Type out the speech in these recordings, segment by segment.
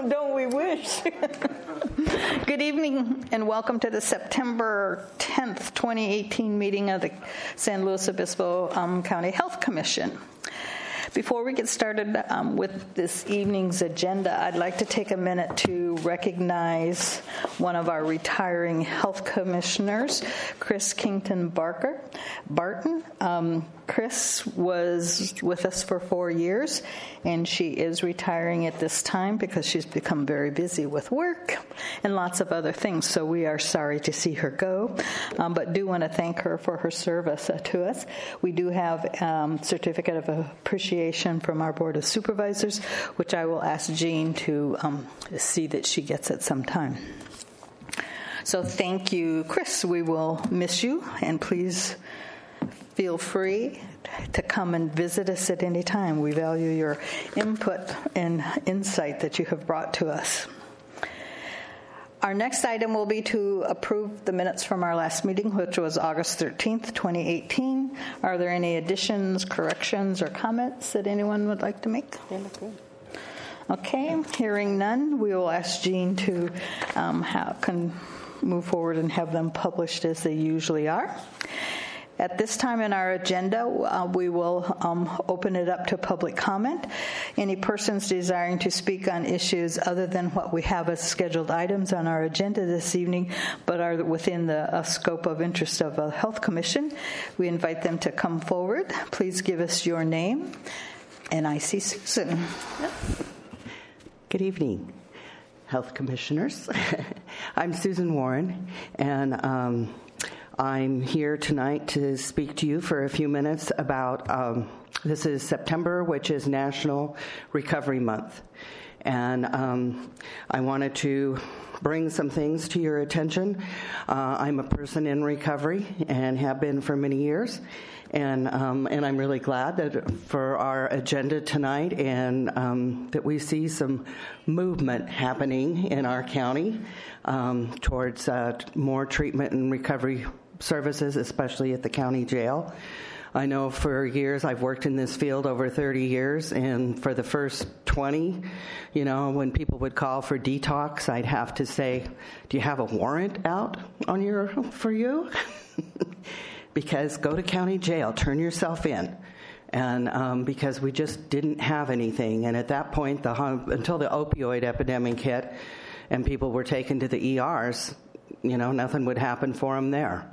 Don't we wish? Good evening and welcome to the September 10th, 2018 meeting of the San Luis Obispo County Health Commission. Before we get started with this evening's agenda, I'd like to take a minute to recognize one of our retiring health commissioners, Chris Kington Barton. Chris was with us for 4 years, and she is retiring at this time because she's become very busy with work and lots of other things. So we are sorry to see her go, but do want to thank her for her service to us. We do have a certificate of appreciation from our Board of Supervisors, which I will ask Jean to see that she gets at some time. So thank you, Chris. We will miss you, and please feel free to come and visit us at any time. We value your input and insight that you have brought to us. Our next item will be to approve the minutes from our last meeting, which was August 13th, 2018. Are there any additions, corrections, or comments that anyone would like to make? Okay, hearing none, we will ask Jean to move forward and have them published as they usually are. At this time in our agenda, we will open it up to public comment. Any persons desiring to speak on issues other than what we have as scheduled items on our agenda this evening, but are within the scope of interest of the Health Commission, we invite them to come forward. Please give us your name. And I see Susan. Good evening, Health Commissioners. I'm Susan Warren, and I'm here tonight to speak to you for a few minutes about, this is September, which is National Recovery Month. And I wanted to bring some things to your attention. I'm a person in recovery and have been for many years. And I'm really glad that for our agenda tonight and that we see some movement happening in our county towards more treatment and recovery services, especially at the county jail. I know for years, I've worked in this field over 30 years, and for the first 20, when people would call for detox, I'd have to say, do you have a warrant out for you? Because go to county jail, turn yourself in. And because we just didn't have anything. And at that point, until the opioid epidemic hit and people were taken to the ERs, nothing would happen for them there.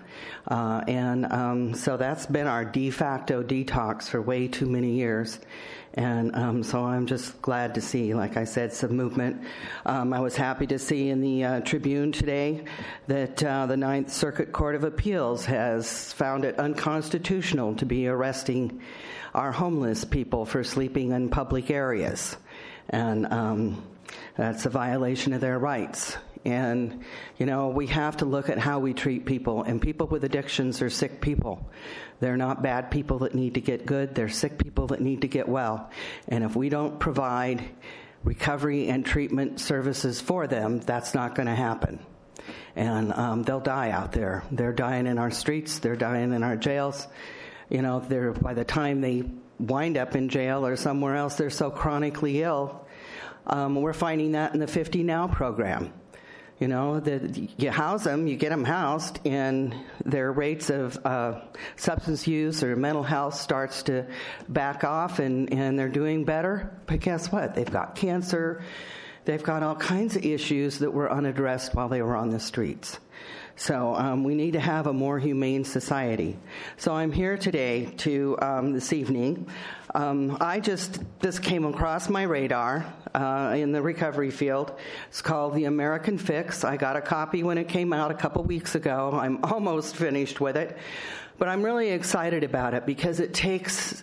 So that's been our de facto detox for way too many years. And so I'm just glad to see, like I said, some movement. I was happy to see in the Tribune today that the Ninth Circuit Court of Appeals has found it unconstitutional to be arresting our homeless people for sleeping in public areas. And that's a violation of their rights. And, we have to look at how we treat people. And people with addictions are sick people. They're not bad people that need to get good. They're sick people that need to get well. And if we don't provide recovery and treatment services for them, that's not going to happen. And they'll die out there. They're dying in our streets. They're dying in our jails. By the time they wind up in jail or somewhere else, they're so chronically ill. We're finding that in the 50 Now program. That you house them, you get them housed, and their rates of substance use or mental health starts to back off, and they're doing better. But guess what? They've got cancer. They've got all kinds of issues that were unaddressed while they were on the streets. So we need to have a more humane society. So I'm here today this evening. This came across my radar in the recovery field. It's called The American Fix. I got a copy when it came out a couple weeks ago. I'm almost finished with it. But I'm really excited about it because it's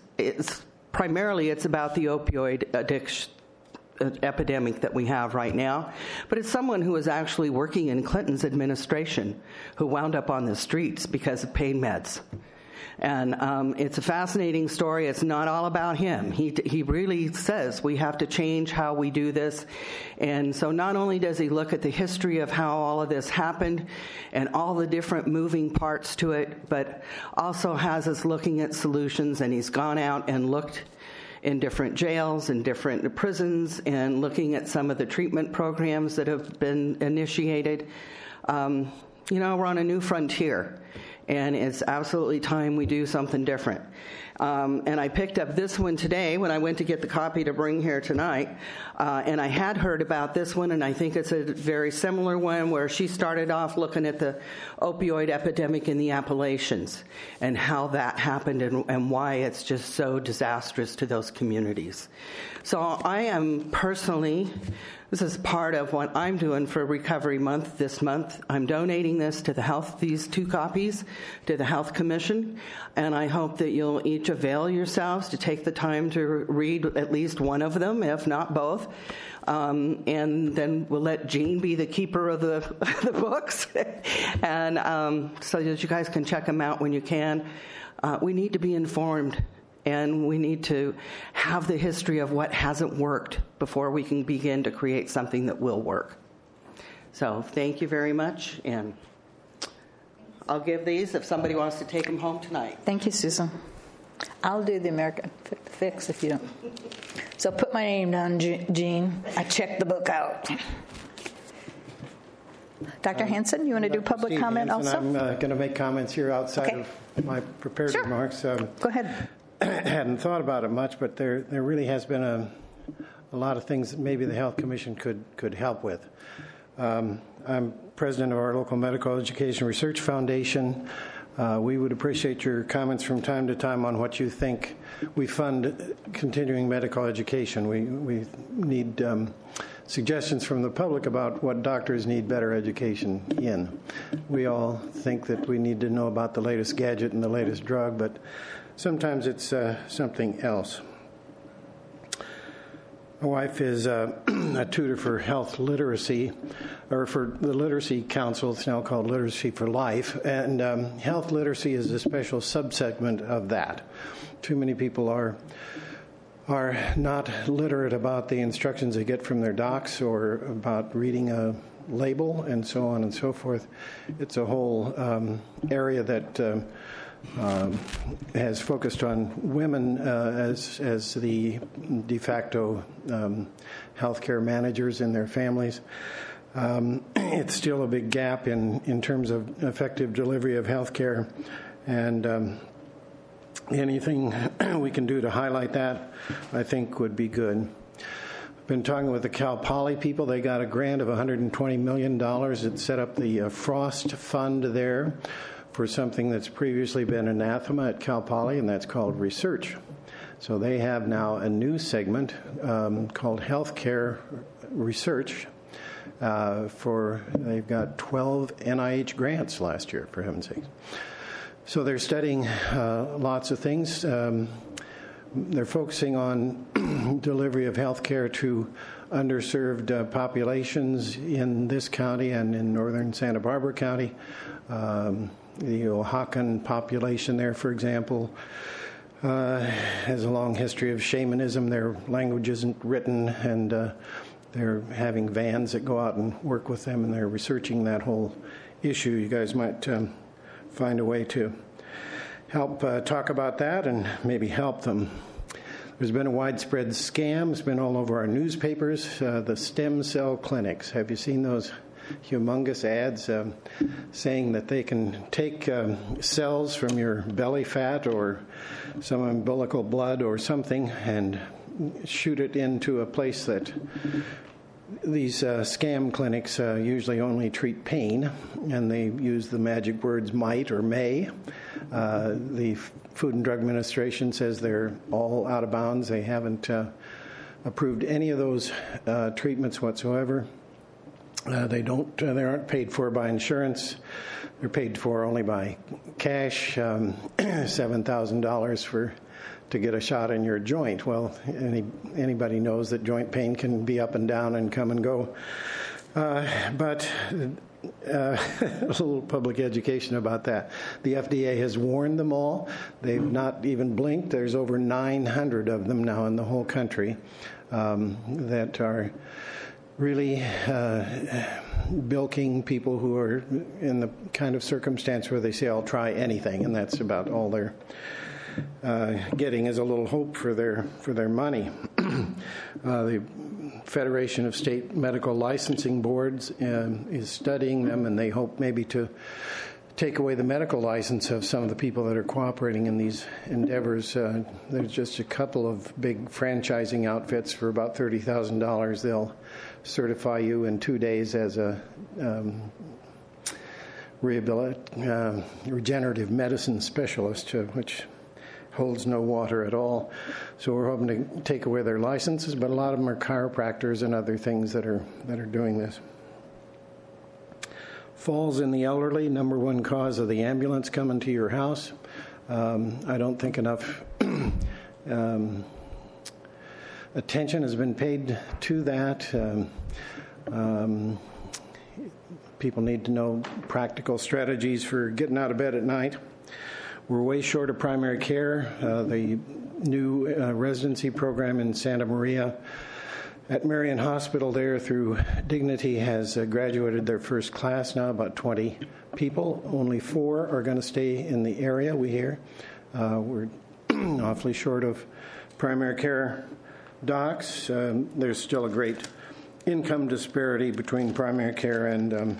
about the opioid addiction epidemic that we have right now, but it's someone who was actually working in Clinton's administration who wound up on the streets because of pain meds. And it's a fascinating story. It's not all about him. He really says we have to change how we do this. And so not only does he look at the history of how all of this happened and all the different moving parts to it, but also has us looking at solutions. And he's gone out and looked in different jails and different prisons and looking at some of the treatment programs that have been initiated. We're on a new frontier, and it's absolutely time we do something different. And I picked up this one today when I went to get the copy to bring here tonight, and I had heard about this one, and I think it's a very similar one where she started off looking at the opioid epidemic in the Appalachians and how that happened and why it's just so disastrous to those communities. So I am personally, this is part of what I'm doing for Recovery Month this month. I'm donating this to these 2 copies, to the Health Commission, and I hope that you'll each avail yourselves to take the time to read at least one of them, if not both. And then we'll let Jean be the keeper of the books, and so that you guys can check them out when you can. We need to be informed. And we need to have the history of what hasn't worked before we can begin to create something that will work. So thank you very much, and I'll give these if somebody wants to take them home tonight. Thank you, Susan. I'll do the American Fix if you don't. So put my name down, Jean. I checked the book out. Dr. Hansen, you want to do public comment also? I'm going to make comments here outside of my prepared remarks. Go ahead. I hadn't thought about it much, but there really has been a lot of things that maybe the Health Commission could help with. I'm president of our local Medical Education Research Foundation. We would appreciate your comments from time to time on what you think we fund continuing medical education. We need suggestions from the public about what doctors need better education in. We all think that we need to know about the latest gadget and the latest drug, but sometimes it's something else. My wife is a tutor for health literacy, or for the Literacy Council. It's now called Literacy for Life, and health literacy is a special subsegment of that. Too many people are not literate about the instructions they get from their docs or about reading a label and so on and so forth. It's a whole area that has focused on women as the de facto healthcare managers in their families. It's still a big gap in terms of effective delivery of healthcare, and anything we can do to highlight that, I think, would be good. I've been talking with the Cal Poly people. They got a grant of $120 million. It set up the Frost Fund there for something that's previously been anathema at Cal Poly, and that's called research. So they have now a new segment called Healthcare Research. They've got 12 NIH grants last year, for heaven's sakes. So they're studying lots of things. They're focusing on delivery of health care to underserved populations in this county and in northern Santa Barbara County. The Oaxacan population there, for example, has a long history of shamanism. Their language isn't written, and they're having vans that go out and work with them, and they're researching that whole issue. You guys might find a way to help talk about that and maybe help them. There's been a widespread scam. It's been all over our newspapers, the stem cell clinics. Have you seen those humongous ads saying that they can take cells from your belly fat or some umbilical blood or something and shoot it into a place that these scam clinics usually only treat pain, and they use the magic words might or may. The Food and Drug Administration says they're all out of bounds. They haven't approved any of those treatments whatsoever. They aren't paid for by insurance. They're paid for only by cash, $7,000 to get a shot in your joint. Well, anybody knows that joint pain can be up and down and come and go. But a little public education about that. The FDA has warned them all. They've not even blinked. There's over 900 of them now in the whole country that are really bilking people who are in the kind of circumstance where they say, I'll try anything, and that's about all they're getting as a little hope for their money. The Federation of State Medical Licensing Boards is studying them, and they hope maybe to take away the medical license of some of the people that are cooperating in these endeavors. There's just a couple of big franchising outfits for about $30,000. They'll certify you in 2 days as a regenerative medicine specialist, which holds no water at all. So we're hoping to take away their licenses, but a lot of them are chiropractors and other things that are doing this. Falls in the elderly, number one cause of the ambulance coming to your house. I don't think enough attention has been paid to that. People need to know practical strategies for getting out of bed at night. We're way short of primary care. The new residency program in Santa Maria at Marion Hospital there through Dignity has graduated their first class now, about 20 people. Only 4 are going to stay in the area, we hear. We're awfully short of primary care docs. There's still a great income disparity between primary care and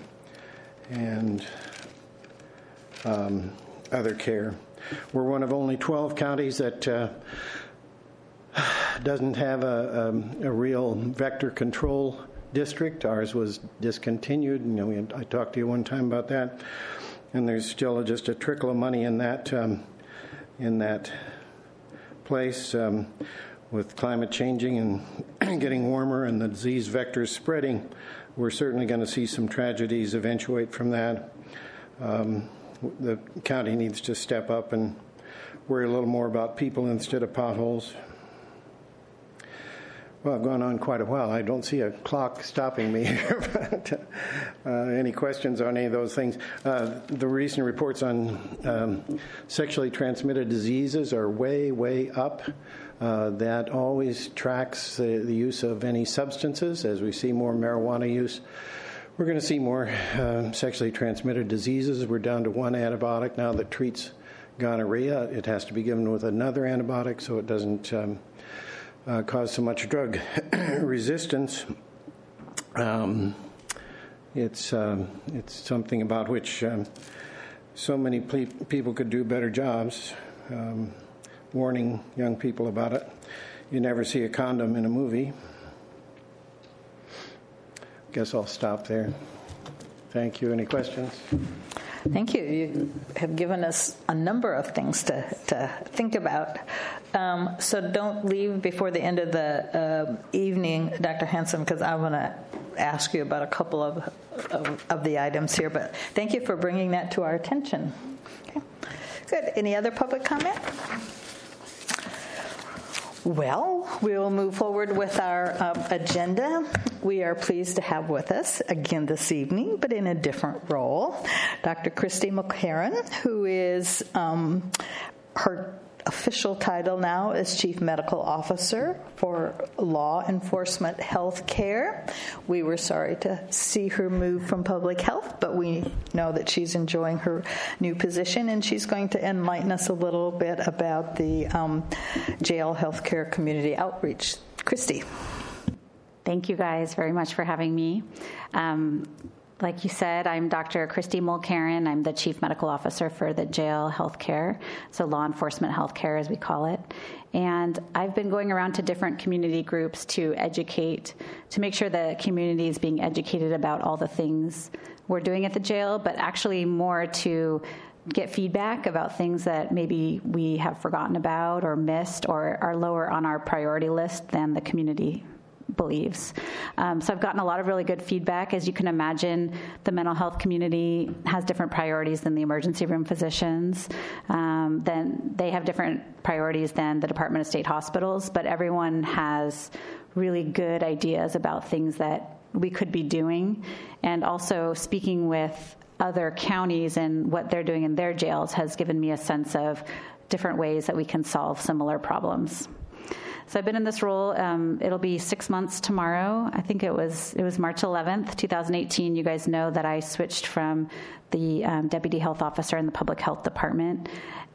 other care. We're one of only 12 counties that doesn't have a real vector control district. Ours was discontinued. I talked to you one time about that, and there's still just a trickle of money in that place. With climate changing and getting warmer and the disease vectors spreading, we're certainly going to see some tragedies eventuate from that. The county needs to step up and worry a little more about people instead of potholes. Well, I've gone on quite a while. I don't see a clock stopping me here. But, any questions on any of those things? The recent reports on sexually transmitted diseases are way, way up. That always tracks the use of any substances. As we see more marijuana use, we're going to see more sexually transmitted diseases. We're down to one antibiotic now that treats gonorrhea. It has to be given with another antibiotic so it doesn't cause so much drug resistance. It's something about which so many people could do better jobs warning young people about it. You never see a condom in a movie. Guess I'll stop there. Thank you. Any questions? Thank you. You have given us a number of things to think about. So don't leave before the end of the evening, Dr. Hansen, because I want to ask you about a couple of the items here. But thank you for bringing that to our attention. Okay. Good. Any other public comment? Well, we will move forward with our agenda. We are pleased to have with us again this evening, but in a different role, Dr. Christy Mulcairn, who is her official title now is Chief Medical Officer for Law Enforcement Health Care. We were sorry to see her move from public health, but we know that she's enjoying her new position, and she's going to enlighten us a little bit about the jail healthcare community outreach. Christy. Thank you guys very much for having me. Like you said, I'm Dr. Christy Mulcairn. I'm the Chief Medical Officer for the jail healthcare, so law enforcement healthcare as we call it. And I've been going around to different community groups to educate, to make sure the community is being educated about all the things we're doing at the jail, but actually more to get feedback about things that maybe we have forgotten about or missed or are lower on our priority list than the community believes. So I've gotten a lot of really good feedback. As you can imagine, the mental health community has different priorities than the emergency room physicians. Then they have different priorities than the Department of State hospitals, but everyone has really good ideas about things that we could be doing. And also speaking with other counties and what they're doing in their jails has given me a sense of different ways that we can solve similar problems. So I've been in this role, it'll be 6 months tomorrow. I think it was March 11th, 2018. You guys know that I switched from the deputy health officer in the public health department.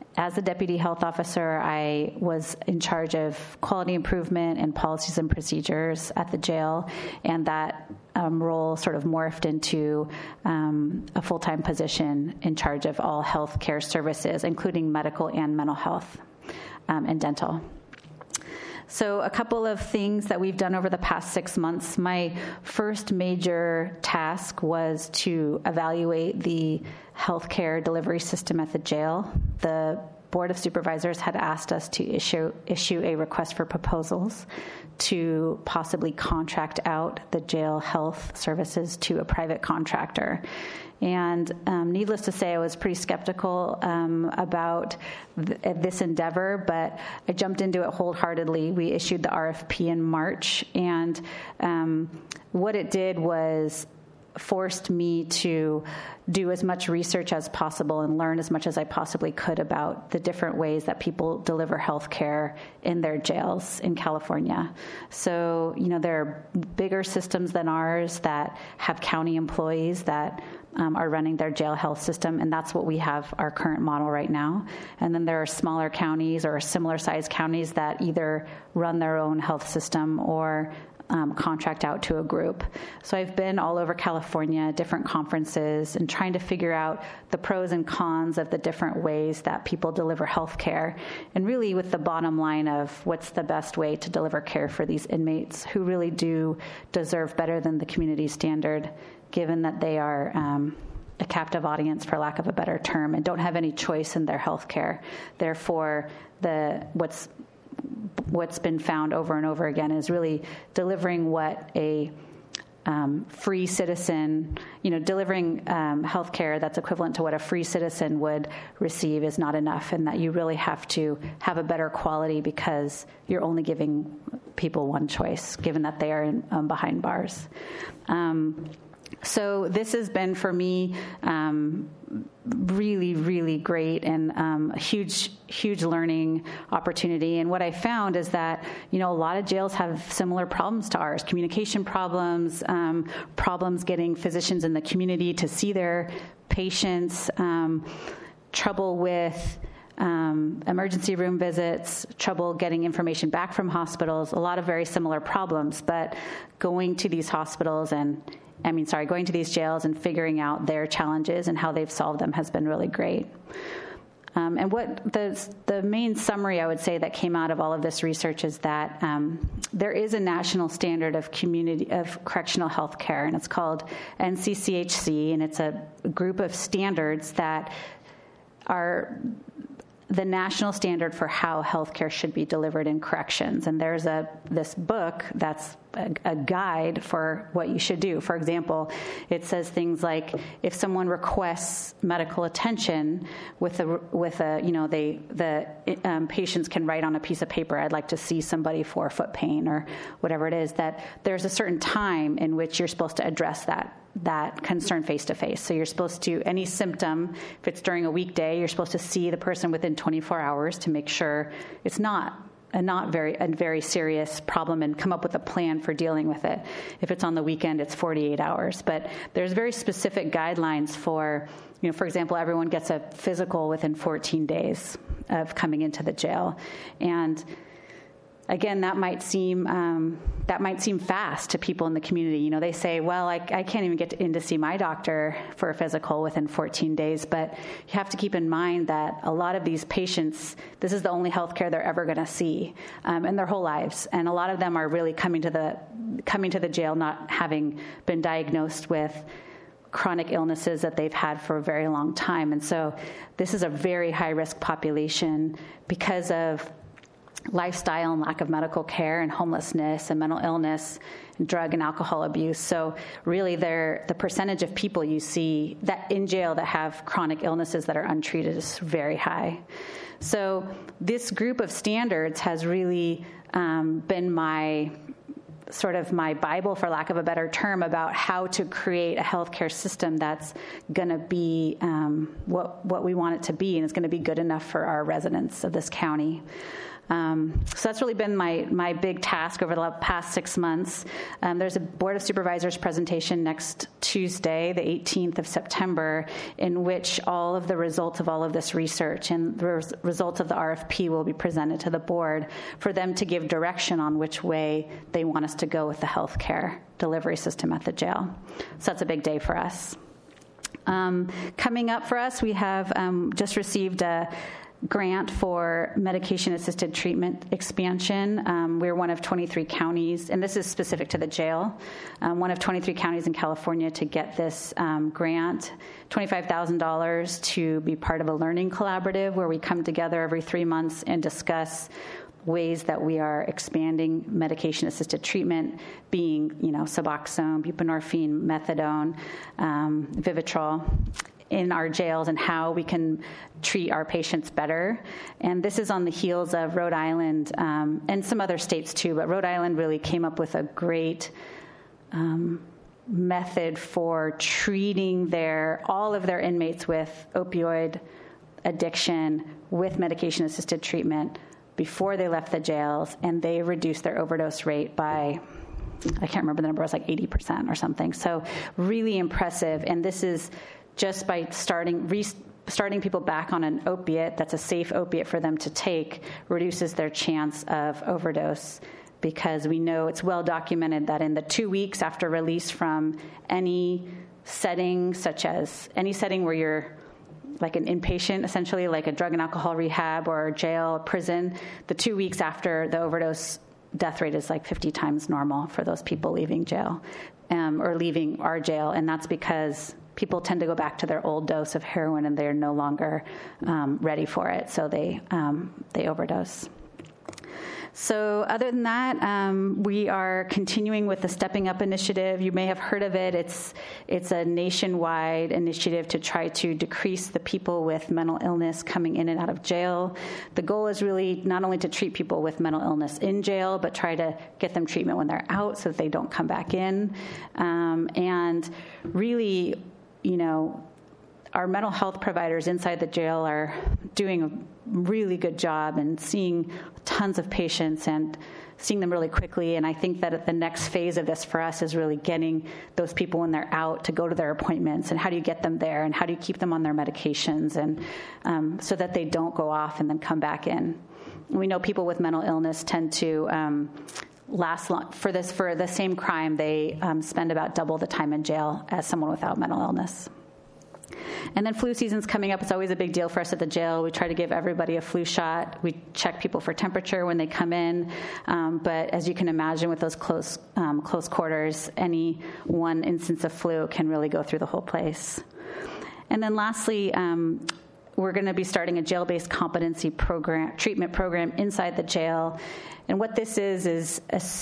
as the deputy health officer, I was in charge of quality improvement and policies and procedures at the jail, and that role sort of morphed into a full-time position in charge of all health care services, including medical and mental health and dental. So a couple of things that we've done over the past 6 months. My first major task was to evaluate the healthcare delivery system at the jail. The Board of Supervisors had asked us to issue a request for proposals to possibly contract out the jail health services to a private contractor. And needless to say, I was pretty skeptical about this endeavor, but I jumped into it wholeheartedly. We issued the RFP in March, and what it did was forced me to do as much research as possible and learn as much as I possibly could about the different ways that people deliver health care in their jails in California. So, there are bigger systems than ours that have county employees that are running their jail health system, and that's what we have our current model right now. And then there are smaller counties or similar-sized counties that either run their own health system or contract out to a group. So I've been all over California, different conferences, and trying to figure out the pros and cons of the different ways that people deliver health care, and really with the bottom line of what's the best way to deliver care for these inmates who really do deserve better than the community standard, given that they are a captive audience, for lack of a better term, and don't have any choice in their health care. Therefore, what's been found over and over again is really delivering what a free citizen, delivering health care that's equivalent to what a free citizen would receive is not enough, and that you really have to have a better quality because you're only giving people one choice, given that they are behind bars. So this has been, for me, really, really great and a huge learning opportunity. And what I found is that, a lot of jails have similar problems to ours: communication problems, problems getting physicians in the community to see their patients, trouble with emergency room visits, trouble getting information back from hospitals, a lot of very similar problems. But going to these going to these jails and figuring out their challenges and how they've solved them has been really great. And what the main summary I would say that came out of all of this research is that there is a national standard of correctional health care, and it's called NCCHC, and it's a group of standards that are the national standard for how healthcare should be delivered in corrections. And there's this book that's a guide for what you should do. For example, it says things like, if someone requests medical attention patients can write on a piece of paper, I'd like to see somebody for foot pain or whatever it is, that there's a certain time in which you're supposed to address that concern face-to-face. So you're supposed to, any symptom, if it's during a weekday, you're supposed to see the person within 24 hours to make sure it's not a very serious problem and come up with a plan for dealing with it. If it's on the weekend, it's 48 hours. But there's very specific guidelines for, for example, everyone gets a physical within 14 days of coming into the jail. And again, that might seem fast to people in the community. They say, well, I can't even get in to see my doctor for a physical within 14 days. But you have to keep in mind that a lot of these patients, this is the only health care they're ever going to see in their whole lives. And a lot of them are really coming to the jail not having been diagnosed with chronic illnesses that they've had for a very long time. And so this is a very high-risk population because of lifestyle and lack of medical care and homelessness and mental illness and drug and alcohol abuse. So really the percentage of people you see that in jail that have chronic illnesses that are untreated is very high. So this group of standards has really been my Bible, for lack of a better term, about how to create a healthcare system that's going to be what we want it to be, and it's going to be good enough for our residents of this county. So that's really been my big task over the past 6 months. There's a Board of Supervisors presentation next Tuesday, the 18th of September, in which all of the results of all of this research and the results of the RFP will be presented to the board for them to give direction on which way they want us to go with the healthcare delivery system at the jail. So that's a big day for us. Coming up for us, we have just received a grant for medication-assisted treatment expansion. We're one of 23 counties, and this is specific to the jail, one of 23 counties in California to get this grant, $25,000 to be part of a learning collaborative where we come together every 3 months and discuss ways that we are expanding medication-assisted treatment, being, Suboxone, buprenorphine, methadone, Vivitrol, in our jails, and how we can treat our patients better. And this is on the heels of Rhode Island and some other states too, but Rhode Island really came up with a great method for treating all of their inmates with opioid addiction with medication-assisted treatment before they left the jails, and they reduced their overdose rate by, I can't remember the number, it was like 80% or something. So really impressive, and this is just by starting people back on an opiate that's a safe opiate for them to take, reduces their chance of overdose, because we know it's well documented that in the 2 weeks after release from any setting, such as any setting where you're like an inpatient, essentially like a drug and alcohol rehab or jail or prison, the 2 weeks after the overdose death rate is like 50 times normal for those people leaving jail or leaving our jail. And that's because people tend to go back to their old dose of heroin and they're no longer ready for it. So they overdose. So other than that, we are continuing with the Stepping Up initiative. You may have heard of it. It's a nationwide initiative to try to decrease the people with mental illness coming in and out of jail. The goal is really not only to treat people with mental illness in jail, but try to get them treatment when they're out so that they don't come back in. And really, our mental health providers inside the jail are doing a really good job and seeing tons of patients and seeing them really quickly. And I think that the next phase of this for us is really getting those people when they're out to go to their appointments, and how do you get them there, and how do you keep them on their medications, and so that they don't go off and then come back in. We know people with mental illness tend to last long for the same crime. They spend about double the time in jail as someone without mental illness. And then flu season's coming up. It's always a big deal for us at the jail. We try to give everybody a flu shot. We check people for temperature when they come in. But as you can imagine, with those close quarters, any one instance of flu can really go through the whole place. And then lastly, we're going to be starting a jail-based competency treatment program inside the jail. And what this is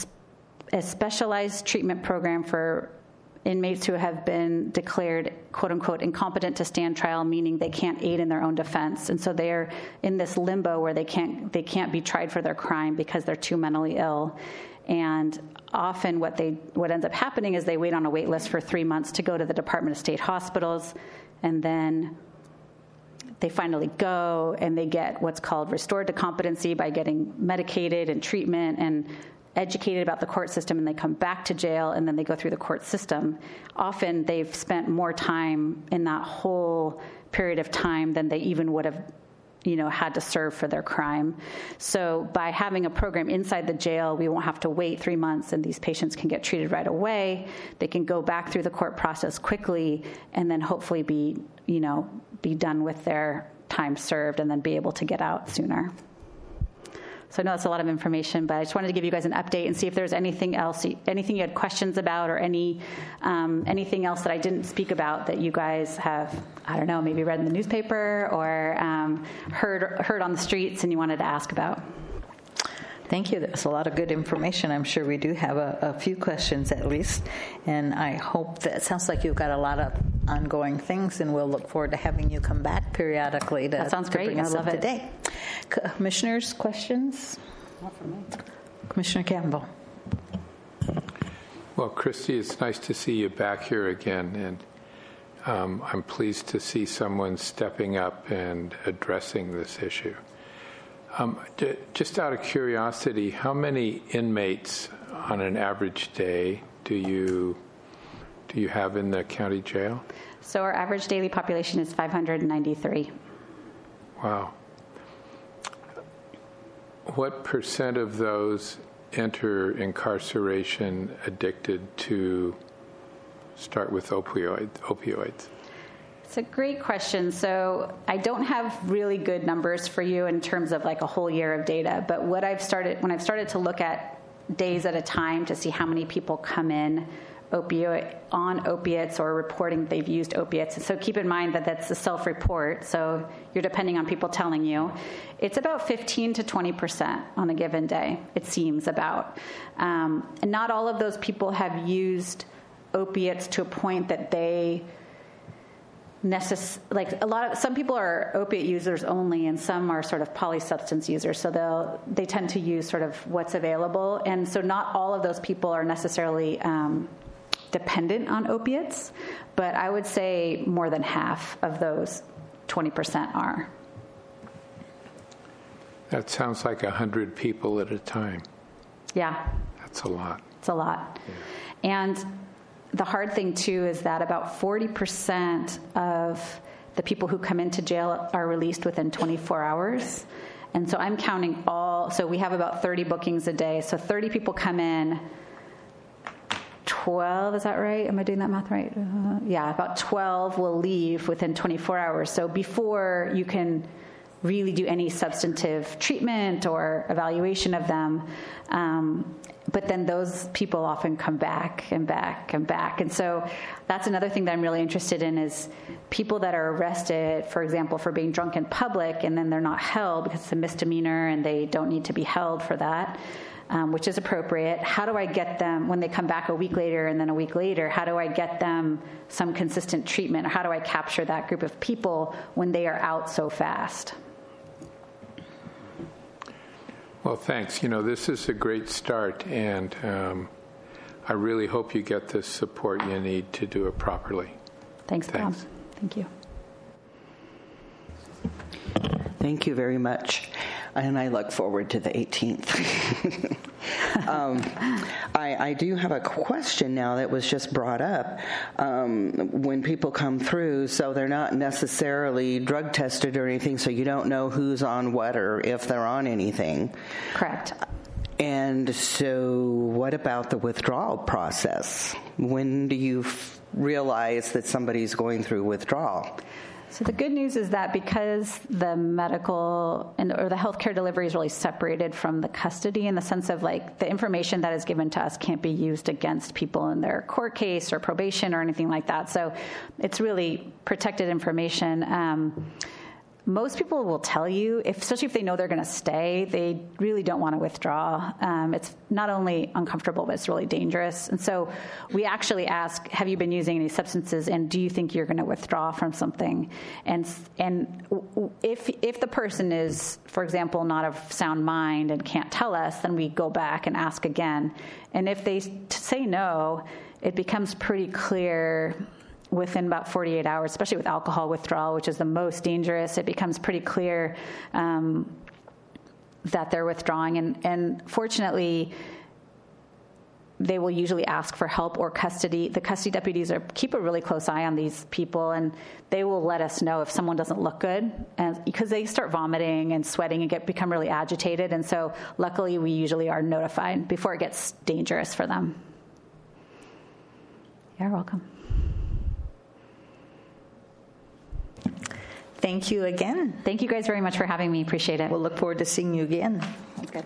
a specialized treatment program for inmates who have been declared, quote unquote, incompetent to stand trial, meaning they can't aid in their own defense. And so they're in this limbo where they can't be tried for their crime because they're too mentally ill. And often what ends up happening is they wait on a wait list for 3 months to go to the Department of State hospitals, and then they finally go and they get what's called restored to competency by getting medicated and treatment and educated about the court system, and they come back to jail, and then they go through the court system. Often they've spent more time in that whole period of time than they even would have had to serve for their crime. So by having a program inside the jail, we won't have to wait 3 months, and these patients can get treated right away. They can go back through the court process quickly, and then hopefully be done with their time served, and then be able to get out sooner. So I know that's a lot of information, but I just wanted to give you guys an update and see if there's anything else, anything you had questions about, or anything else that I didn't speak about that you guys have, I don't know, maybe read in the newspaper or heard on the streets and you wanted to ask about. Thank you. That's a lot of good information. I'm sure we do have a few questions at least, and I hope that it sounds like you've got a lot of ongoing things, and we'll look forward to having you come back periodically to, that sounds great. bring us I love up it. to date. Commissioners, questions? Not for me. Commissioner Campbell. Well, Christy, it's nice to see you back here again, and I'm pleased to see someone stepping up and addressing this issue. Just out of curiosity, how many inmates on an average day do you have in the county jail? So our average daily population is 593. Wow. What percent of those enter incarceration addicted to start with opioids? It's a great question. So I don't have really good numbers for you in terms of like a whole year of data, but when I've started to look at days at a time to see how many people come in on opiates or reporting they've used opiates. And so keep in mind that that's a self-report, so you're depending on people telling you. It's about 15 to 20% on a given day, it seems about. And not all of those people have used opiates to a point that they some people are opiate users only, and some are sort of polysubstance users. So they tend to use sort of what's available, and so not all of those people are necessarily dependent on opiates, but I would say more than half of those 20% are. That sounds like 100 people at a time. Yeah. That's a lot. It's a lot. Yeah. And the hard thing, too, is that about 40% of the people who come into jail are released within 24 hours. And so I'm counting so we have about 30 bookings a day. So 30 people come in, 12, is that right? Am I doing that math right? Yeah, about 12 will leave within 24 hours. So before you can really do any substantive treatment or evaluation of them, but then those people often come back and back and back. And so that's another thing that I'm really interested in is people that are arrested, for example, for being drunk in public, and then they're not held because it's a misdemeanor and they don't need to be held for that, which is appropriate. How do I get them, when they come back a week later and then a week later, how do I get them some consistent treatment? Or how do I capture that group of people when they are out so fast? Well, thanks. This is a great start, and I really hope you get the support you need to do it properly. Thanks, Bob. Thank you. Thank you very much. And I look forward to the 18th. I do have a question now that was just brought up. When people come through, so they're not necessarily drug tested or anything, so you don't know who's on what or if they're on anything. Correct. And so what about the withdrawal process? When do you realize that somebody's going through withdrawal? So the good news is that because the medical or the healthcare delivery is really separated from the custody in the sense of like the information that is given to us can't be used against people in their court case or probation or anything like that. So it's really protected information. Most people will tell you, especially if they know they're going to stay, they really don't want to withdraw. It's not only uncomfortable, but it's really dangerous. And so we actually ask, have you been using any substances, and do you think you're going to withdraw from something? And if the person is, for example, not of sound mind and can't tell us, then we go back and ask again. And if they say no, it becomes pretty clear within about 48 hours, especially with alcohol withdrawal, which is the most dangerous, it becomes pretty clear that they're withdrawing. And fortunately, they will usually ask for help or custody. The custody deputies keep a really close eye on these people, and they will let us know if someone doesn't look good, and because they start vomiting and sweating and become really agitated. And so luckily, we usually are notified before it gets dangerous for them. You're welcome. Thank you again. Thank you guys very much for having me. Appreciate it. We'll look forward to seeing you again. Okay.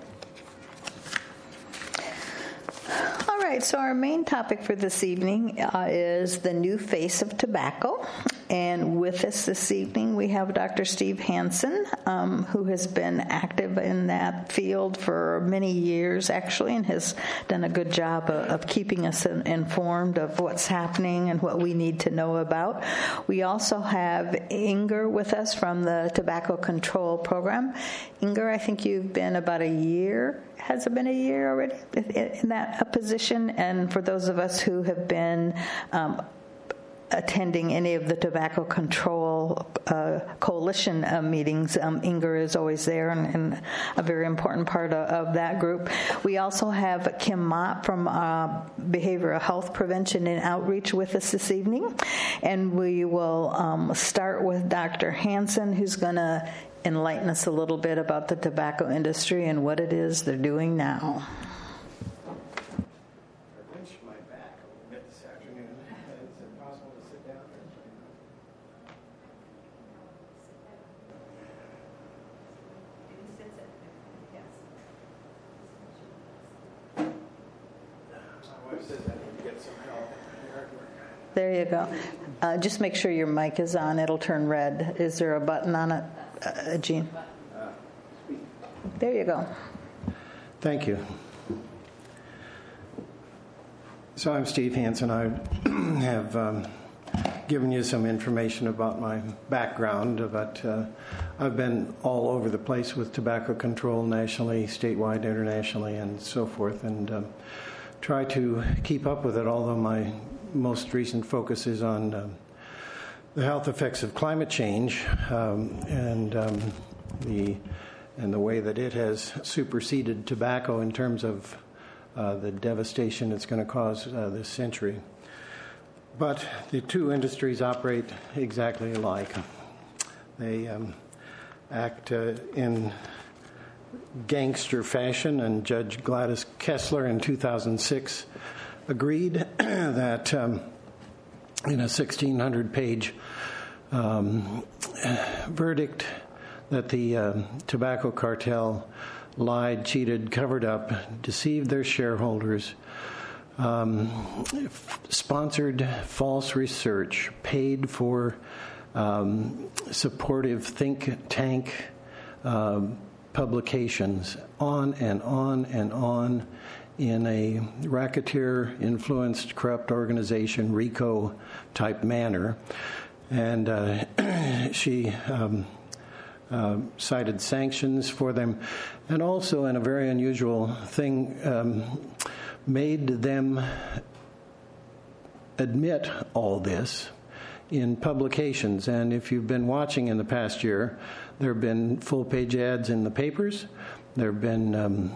All right, so our main topic for this evening is the new face of tobacco. And with us this evening, we have Dr. Steve Hansen, who has been active in that field for many years, actually, and has done a good job of keeping us informed of what's happening and what we need to know about. We also have Inger with us from the Tobacco Control Program. Inger, I think you've been about a year. Has it been a year already in that position? And for those of us who have been attending any of the tobacco control coalition meetings. Inger is always there and a very important part of that group. We also have Kim Mott from Behavioral Health Prevention and Outreach with us this evening. And we will start with Dr. Hansen, who's going to enlighten us a little bit about the tobacco industry and what it is they're doing now. There you go. Just make sure your mic is on. It'll turn red. Is there a button on it, Gene? There you go. Thank you. So I'm Steve Hansen. I have given you some information about my background, but I've been all over the place with tobacco control nationally, statewide, internationally, and so forth, and try to keep up with it, although my most recent focus is on the health effects of climate change and the way that it has superseded tobacco in terms of the devastation it's going to cause this century. But the two industries operate exactly alike. They act in gangster fashion, and Judge Gladys Kessler in 2006 agreed that in a 1,600-page verdict that the tobacco cartel lied, cheated, covered up, deceived their shareholders, sponsored false research, paid for supportive think tank publications, on and on and on, in a racketeer-influenced, corrupt organization, RICO-type manner. And she cited sanctions for them, and also, in a very unusual thing, made them admit all this in publications. And if you've been watching in the past year, there have been full-page ads in the papers. There have been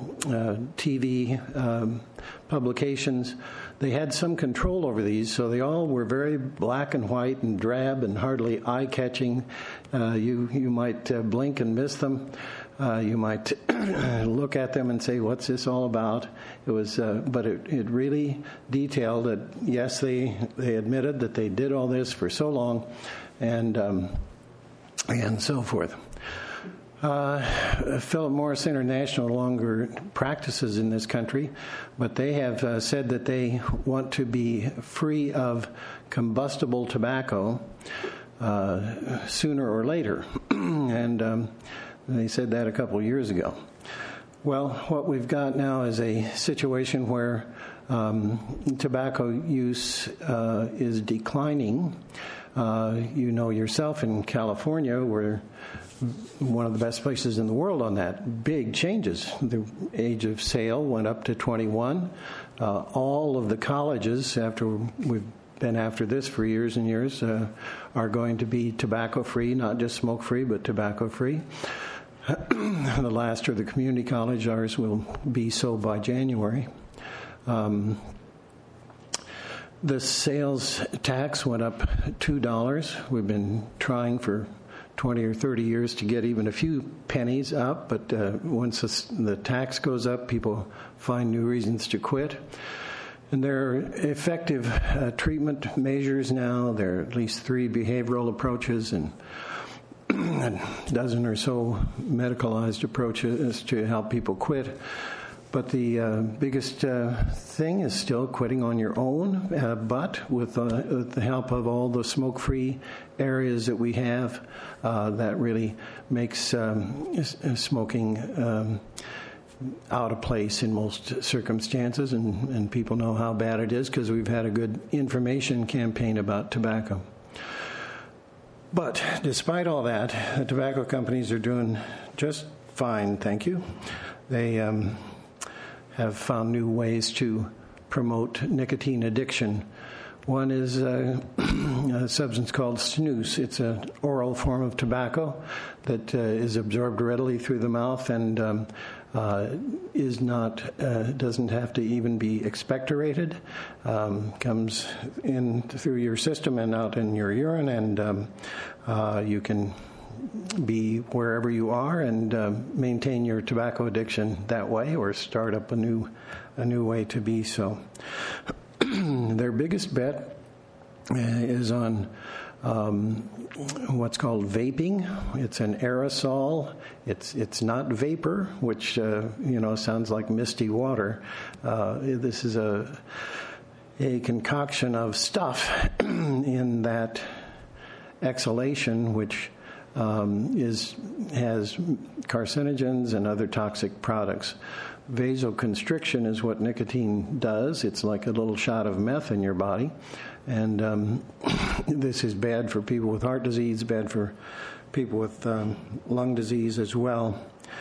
TV publications. They had some control over these, so they all were very black and white and drab and hardly eye-catching. You might blink and miss them. You might look at them and say, "What's this all about?" It was, but it really detailed that. Yes, they admitted that they did all this for so long, and so forth. Philip Morris International no longer practices in this country, but they have said that they want to be free of combustible tobacco sooner or later. And they said that a couple of years ago. Well, what we've got now is a situation where tobacco use is declining. You know yourself, in California, we're one of the best places in the world on that. Big changes. The age of sale went up to 21. All of the colleges, after we've been after this for years and years, are going to be tobacco-free, not just smoke-free, but tobacco-free. The last are the community college. Ours will be so by January. The sales tax went up $2. We've been trying for 20 or 30 years to get even a few pennies up, but once the tax goes up, people find new reasons to quit. And there are effective treatment measures now. There are at least 3 behavioral approaches and a dozen or so medicalized approaches to help people quit. But the biggest thing is still quitting on your own, but with the help of all the smoke-free areas that we have, that really makes smoking out of place in most circumstances, and people know how bad it is because we've had a good information campaign about tobacco. But despite all that, the tobacco companies are doing just fine, thank you. They have found new ways to promote nicotine addiction. One is a substance called snus. It's an oral form of tobacco that is absorbed readily through the mouth and doesn't have to even be expectorated. Comes in through your system and out in your urine, and you can be wherever you are and maintain your tobacco addiction that way, or start up a new way to be so. Their biggest bet is on what's called vaping. It's an aerosol. It's not vapor, which sounds like misty water. This is a concoction of stuff in that exhalation, which has carcinogens and other toxic products. Vasoconstriction is what nicotine does. It's like a little shot of meth in your body. And this is bad for people with heart disease, bad for people with lung disease as well.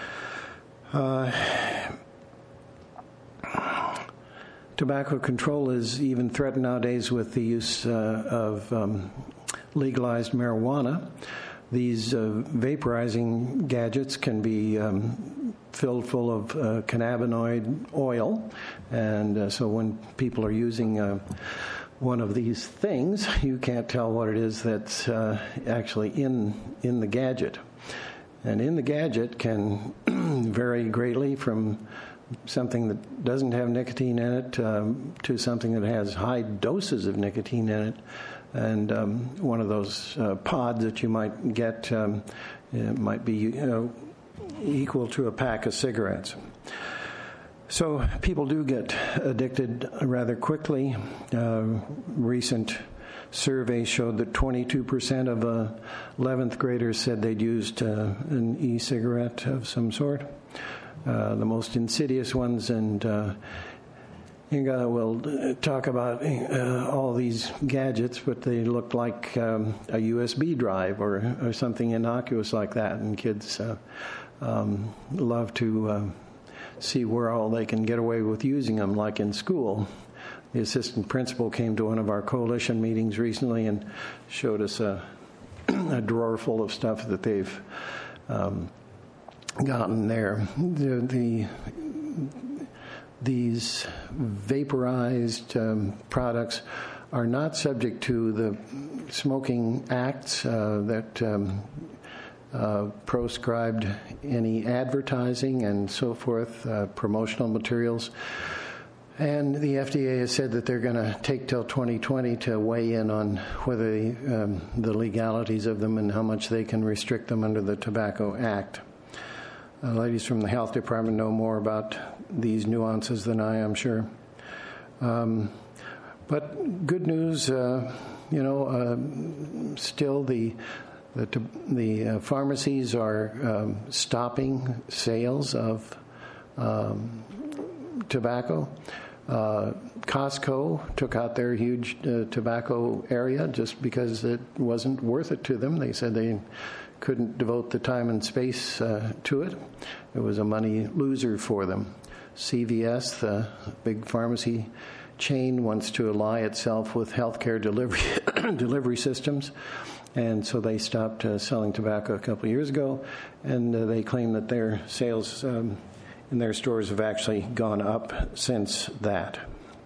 Tobacco control is even threatened nowadays with the use of legalized marijuana. These vaporizing gadgets can be filled full of cannabinoid oil, and so when people are using one of these things, you can't tell what it is that's actually in the gadget. And in the gadget can vary greatly from something that doesn't have nicotine in it to something that has high doses of nicotine in it. And one of those pods that you might get might be equal to a pack of cigarettes. So people do get addicted rather quickly. Recent survey showed that 22% of 11th graders said they'd used an e-cigarette of some sort. The most insidious ones, and Inga will talk about all these gadgets, but they look like a USB drive or something innocuous like that, and kids love to see where all they can get away with using them, like in school. The assistant principal came to one of our coalition meetings recently and showed us a drawer full of stuff that they've gotten there. These vaporized products are not subject to the smoking acts that proscribed any advertising and so forth, promotional materials. And the FDA has said that they're going to take till 2020 to weigh in on whether the legalities of them and how much they can restrict them under the Tobacco Act. Ladies from the health department know more about these nuances than I am sure. But good news, still the pharmacies are stopping sales of tobacco. Costco took out their huge tobacco area just because it wasn't worth it to them. They said they couldn't devote the time and space to it. It was a money loser for them. CVS, the big pharmacy chain, wants to ally itself with healthcare delivery systems, and so they stopped selling tobacco a couple of years ago, and they claim that their sales in their stores have actually gone up since that.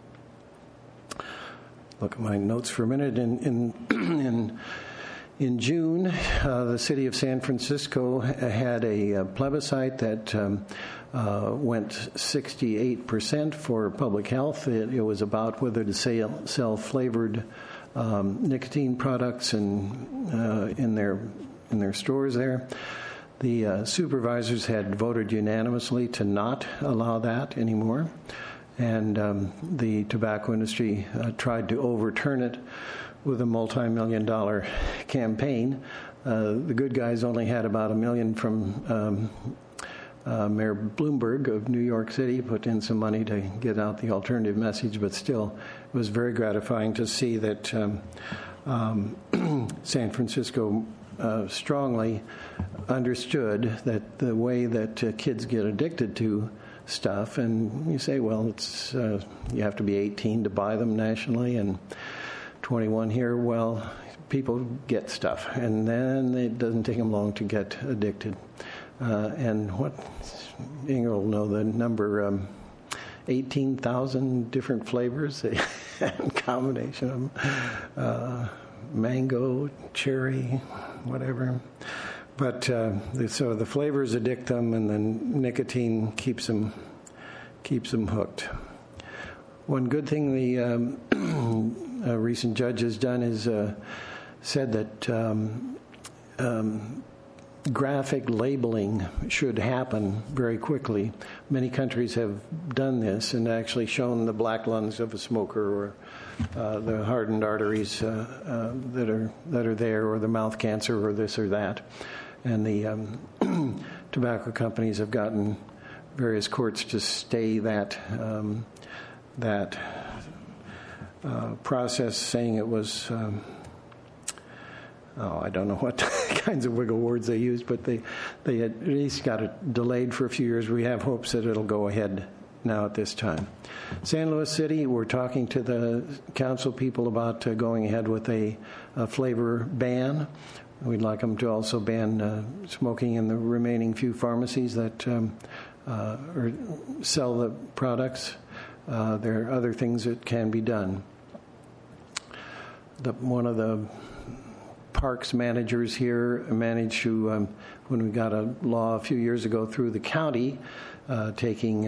Look at my notes for a minute. In June, the city of San Francisco had a plebiscite that went 68% for public health. It was about whether to sell flavored nicotine products in their stores there. The supervisors had voted unanimously to not allow that anymore, and the tobacco industry tried to overturn it with a multi-million-dollar campaign. The good guys only had about $1 million from Mayor Bloomberg of New York City, put in some money to get out the alternative message, but still it was very gratifying to see that San Francisco strongly understood that the way that kids get addicted to stuff, and you say, well, it's you have to be 18 to buy them nationally, and 21 here. Well, people get stuff, and then it doesn't take them long to get addicted. And what Inger will know the number, 18,000 different flavors and combination of them, mango, cherry, whatever. But so the flavors addict them, and then nicotine keeps them hooked. One good thing the recent judge has done is said that graphic labeling should happen very quickly. Many countries have done this and actually shown the black lungs of a smoker, or the hardened arteries that are there, or the mouth cancer, or this or that. And the tobacco companies have gotten various courts to stay that process, saying it was. I don't know what kinds of wiggle words they used, but they had at least got it delayed for a few years. We have hopes that it'll go ahead now at this time. San Luis City, we're talking to the council people about going ahead with a flavor ban. We'd like them to also ban smoking in the remaining few pharmacies that or sell the products. There are other things that can be done. One of the parks managers here managed to, when we got a law a few years ago through the county, taking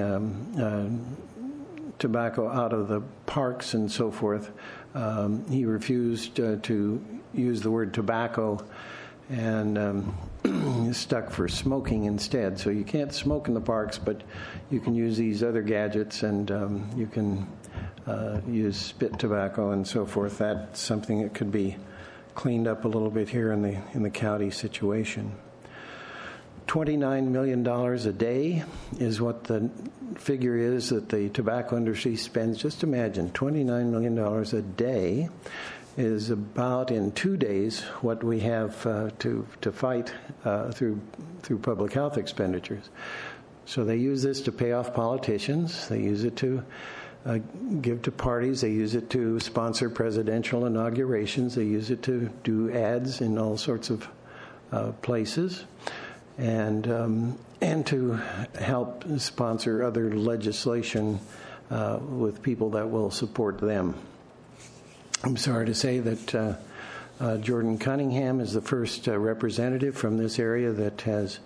tobacco out of the parks and so forth, he refused to use the word tobacco and stuck for smoking instead. So you can't smoke in the parks, but you can use these other gadgets, and you can use spit tobacco and so forth. That's something that could be cleaned up a little bit here in the county situation. $29 million a day is what the figure is that the tobacco industry spends. Just imagine, $29 million a day is about, in 2 days, what we have to fight through public health expenditures. So they use this to pay off politicians. They use it to give to parties. They use it to sponsor presidential inaugurations. They use it to do ads in all sorts of places, and to help sponsor other legislation with people that will support them. I'm sorry to say that Jordan Cunningham is the first representative from this area that has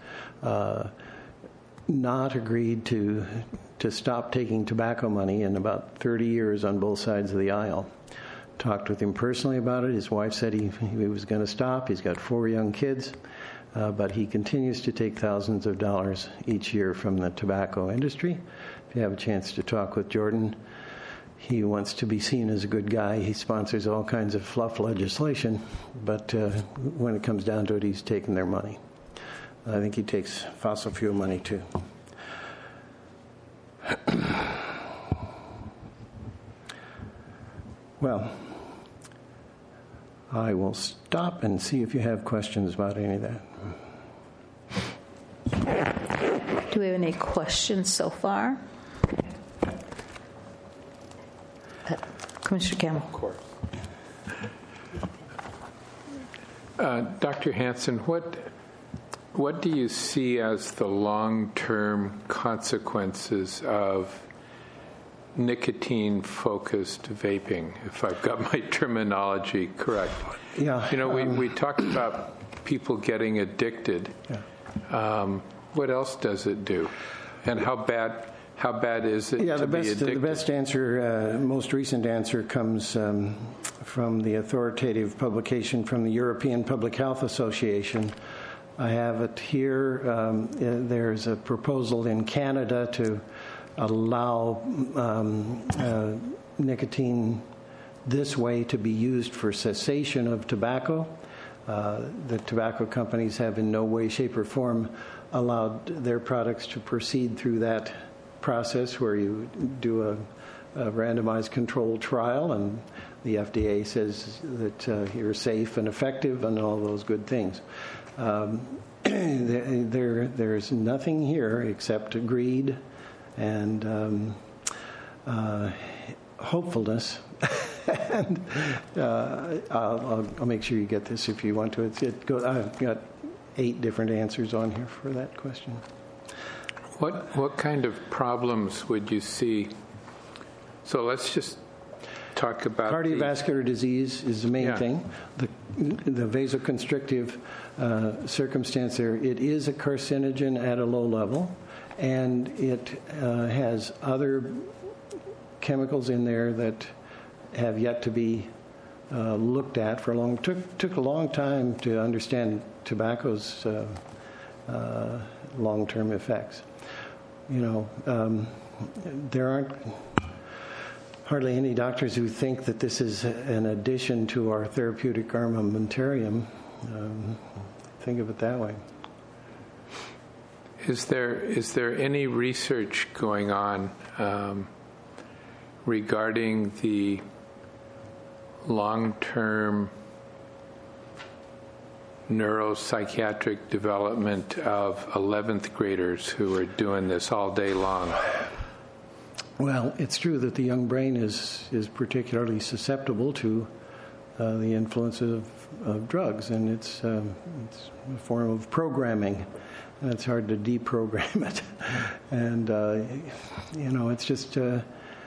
not agreed to stop taking tobacco money in about 30 years on both sides of the aisle. Talked with him personally about it. His wife said he was going to stop. He's got 4 young kids, but he continues to take thousands of dollars each year from the tobacco industry. If you have a chance to talk with Jordan, he wants to be seen as a good guy. He sponsors all kinds of fluff legislation, but when it comes down to it, he's taking their money. I think he takes fossil fuel money too. Well, I will stop and see if you have questions about any of that. Do we have any questions so far? Commissioner Campbell. Of course. Dr. Hansen, what do you see as the long-term consequences of nicotine-focused vaping, if I've got my terminology correct? Yeah. You know, we talked about people getting addicted. Yeah. What else does it do? And how bad is it to be addicted? The best answer, most recent answer, comes from the authoritative publication from the European Public Health Association. I have it here. There's a proposal in Canada to allow nicotine this way to be used for cessation of tobacco. The tobacco companies have in no way, shape, or form allowed their products to proceed through that process where you do a randomized controlled trial and the FDA says that you're safe and effective and all those good things. There's nothing here except greed and hopefulness And I'll make sure you get this if you want to. I've got 8 different answers on here for that question. What kind of problems would you see? So let's just talk about cardiovascular disease is the main thing. The vasoconstrictive circumstance there. It is a carcinogen at a low level, and it has other chemicals in there that have yet to be looked at for a long. Took a long time to understand tobacco's long-term effects. There aren't hardly any doctors who think that this is an addition to our therapeutic armamentarium. Think of it that way. Is there any research going on regarding the long-term neuropsychiatric development of 11th graders who are doing this all day long? Well, it's true that the young brain is particularly susceptible to the influence of drugs, and it's a form of programming, and it's hard to deprogram it. And it's just the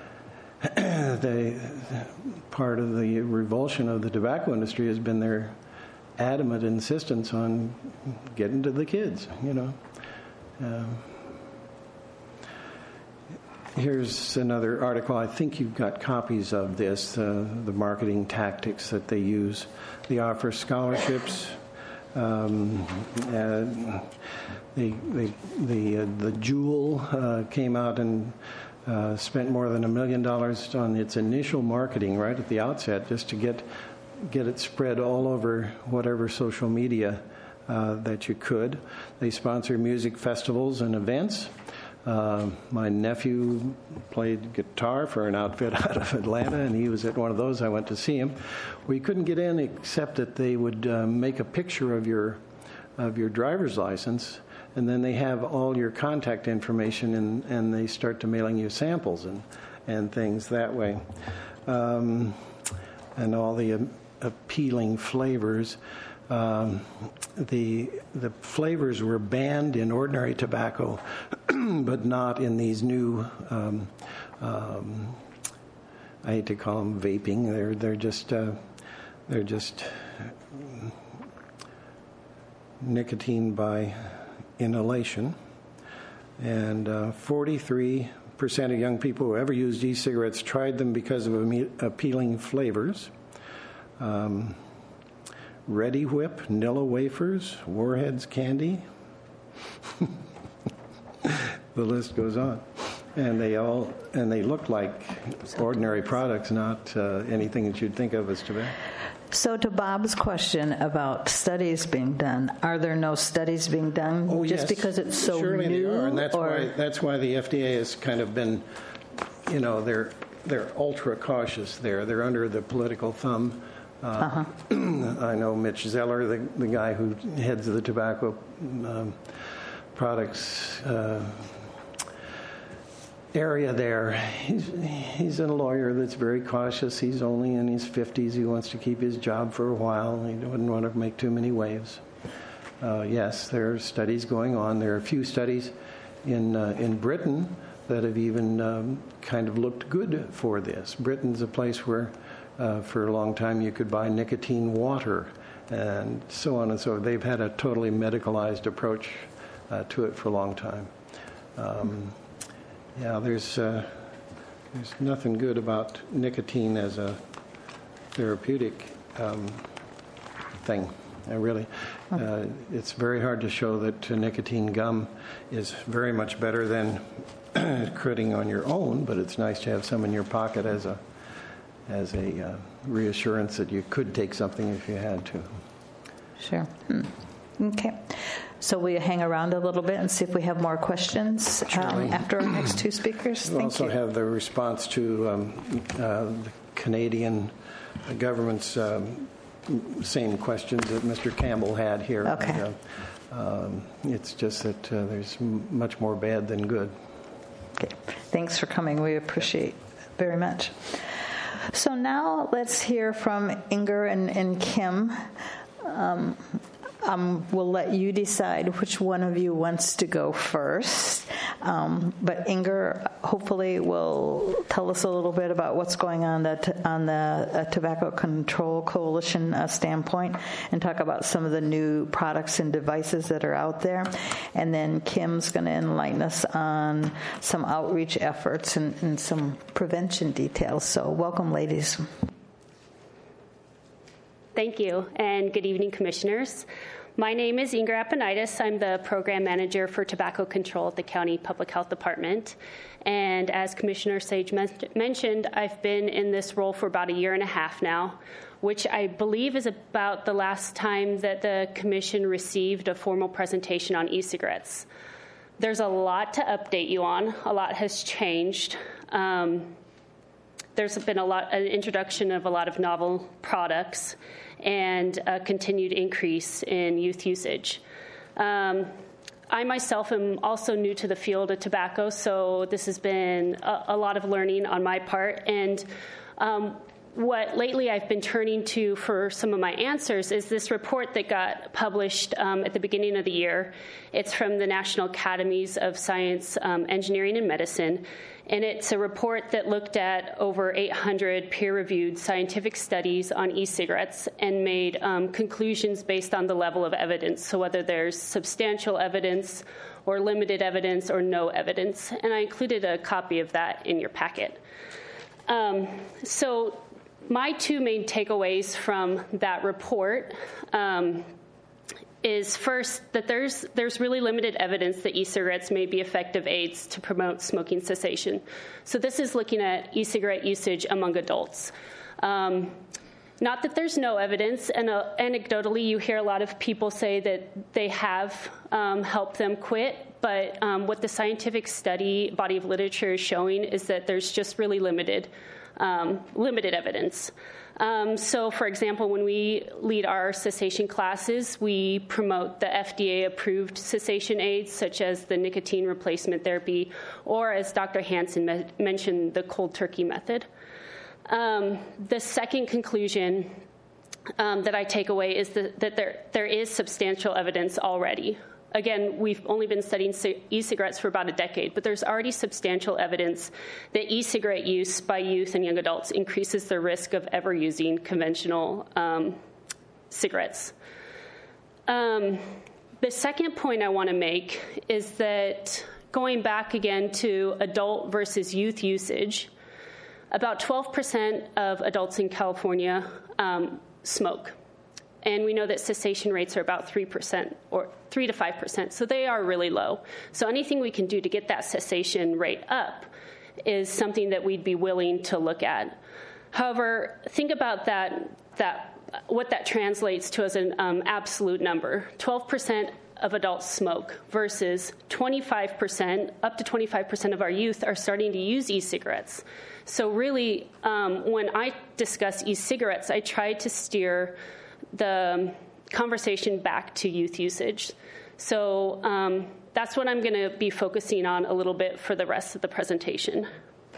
part of the revulsion of the tobacco industry has been their adamant insistence on getting to the kids. Here's another article. I think you've got copies of this, the marketing tactics that they use. They offer scholarships. The Juul came out and spent more than $1 million on its initial marketing right at the outset, just to get it spread all over whatever social media that you could. They sponsor music festivals and events. My nephew played guitar for an outfit out of Atlanta, and he was at one of those. I went to see him. We couldn't get in except that they would make a picture of your driver's license, and then they have all your contact information, and they start to mailing you samples and things that way, and all the appealing flavors. The flavors were banned in ordinary tobacco, but not in these new. I hate to call them vaping. They're just nicotine by inhalation, and 43% of young people who ever used e-cigarettes tried them because of appealing flavors. Ready Whip, Nilla wafers, Warheads candy. The list goes on, and they look like ordinary products, not anything that you'd think of as tobacco. So to Bob's question about studies being done, are there no studies being done just because it's so surely new? They are, and that's why the FDA has kind of been, they're ultra cautious there. They're under the political thumb. I know Mitch Zeller, the guy who heads the tobacco products area there. He's a lawyer that's very cautious. He's only in his 50s. He wants to keep his job for a while. He wouldn't want to make too many waves. Yes, there are studies going on. There are a few studies in Britain that have even kind of looked good for this. Britain's a place where for a long time you could buy nicotine water and so on and so on. They've had a totally medicalized approach to it for a long time. There's nothing good about nicotine as a therapeutic thing. It's very hard to show that nicotine gum is very much better than quitting on your own, but it's nice to have some in your pocket as a reassurance that you could take something if you had to. Sure. Okay. So we hang around a little bit and see if we have more questions after our next two speakers. We'll also have the response to the Canadian government's same questions that Mr. Campbell had here. Okay. It's just that there's much more bad than good. Okay. Thanks for coming. We appreciate very much. So now let's hear from Inger and Kim. We'll let you decide which one of you wants to go first. But Inger hopefully will tell us a little bit about what's going on the Tobacco Control Coalition standpoint and talk about some of the new products and devices that are out there. And then Kim's going to enlighten us on some outreach efforts and some prevention details. So welcome, ladies. Thank you, and good evening, Commissioners. My name is Inger Aponitis. I'm the Program Manager for Tobacco Control at the County Public Health Department. And as Commissioner Sage mentioned, I've been in this role for about 1.5 years now, which I believe is about the last time that the Commission received a formal presentation on e-cigarettes. There's a lot to update you on. A lot has changed. There's been an introduction of a lot of novel products and a continued increase in youth usage. I myself am also new to the field of tobacco, so this has been a lot of learning on my part. And what lately I've been turning to for some of my answers is this report that got published at the beginning of the year. It's from the National Academies of Science, Engineering, and Medicine. And it's a report that looked at over 800 peer-reviewed scientific studies on e-cigarettes and made conclusions based on the level of evidence, so whether there's substantial evidence or limited evidence or no evidence. And I included a copy of that in your packet. So my two main takeaways from that report is first that there's really limited evidence that e-cigarettes may be effective aids to promote smoking cessation. So this is looking at e-cigarette usage among adults. Not that there's no evidence, and anecdotally you hear a lot of people say that they have helped them quit, but what the scientific study body of literature is showing is that there's just really limited evidence. So, for example, when we lead our cessation classes, we promote the FDA-approved cessation aids, such as the nicotine replacement therapy, or, as Dr. Hansen mentioned, the cold turkey method. The second conclusion that I take away is that there is substantial evidence already. Again, we've only been studying e-cigarettes for about a decade, but there's already substantial evidence that e-cigarette use by youth and young adults increases the risk of ever using conventional cigarettes. The second point I want to make is that going back again to adult versus youth usage, about 12% of adults in California smoke. And we know that cessation rates are about 3% or 3 to 5%, so they are really low. So anything we can do to get that cessation rate up is something that we'd be willing to look at. However, think about what that translates to as an absolute number. 12% of adults smoke versus 25%, up to 25% of our youth are starting to use e-cigarettes. So really, when I discuss e-cigarettes, I try to steer the conversation back to youth usage. So that's what I'm going to be focusing on a little bit for the rest of the presentation.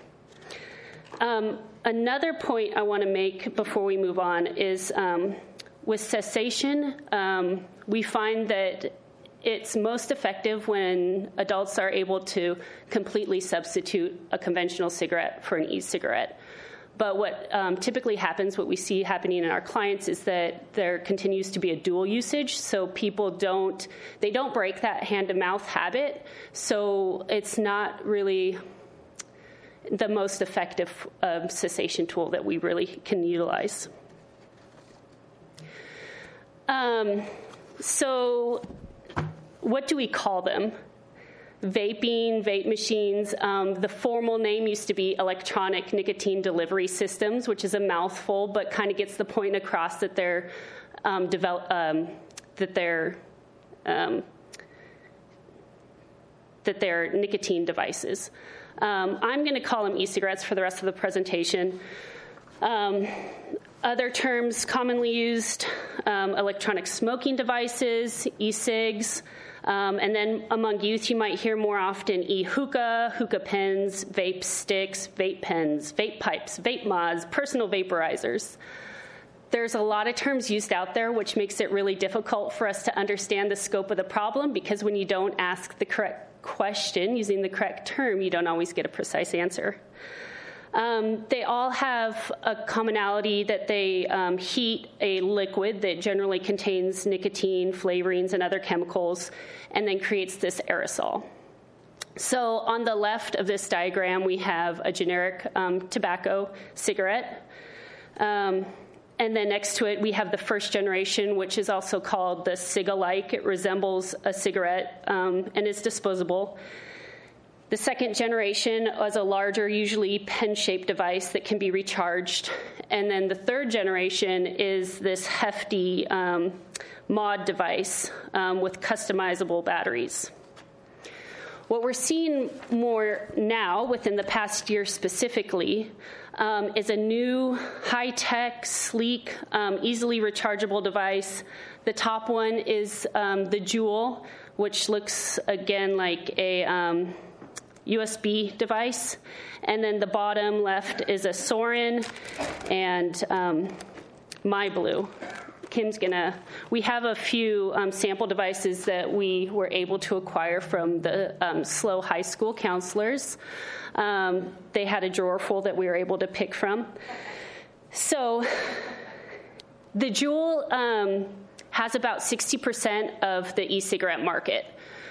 Another point I want to make before we move on is with cessation, we find that it's most effective when adults are able to completely substitute a conventional cigarette for an e-cigarette. But what typically happens, what we see happening in our clients, is that there continues to be a dual usage. So people don't break that hand-to-mouth habit. So it's not really the most effective cessation tool that we really can utilize. So what do we call them? Vaping, vape machines. The formal name used to be electronic nicotine delivery systems, which is a mouthful, but kind of gets the point across that they're nicotine devices. I'm going to call them e-cigarettes for the rest of the presentation. Other terms commonly used: electronic smoking devices, e-cigs. And then among youth, you might hear more often e-hookah, hookah pens, vape sticks, vape pens, vape pipes, vape mods, personal vaporizers. There's a lot of terms used out there, which makes it really difficult for us to understand the scope of the problem, because when you don't ask the correct question using the correct term, you don't always get a precise answer. They all have a commonality that they heat a liquid that generally contains nicotine, flavorings, and other chemicals, and then creates this aerosol. So on the left of this diagram, we have a generic tobacco cigarette. And then next to it, we have the first generation, which is also called the cig-alike. It resembles a cigarette and is disposable. The second generation was a larger, usually pen-shaped device that can be recharged. And then the third generation is this hefty mod device with customizable batteries. What we're seeing more now, within the past year specifically, is a new, high-tech, sleek, easily rechargeable device. The top one is the Juul, which looks, again, like a USB device. And then the bottom left is a Sorin and MyBlue. We have a few sample devices that we were able to acquire from the SLO high school counselors. They had a drawer full that we were able to pick from. So the Juul has about 60% of the e-cigarette market.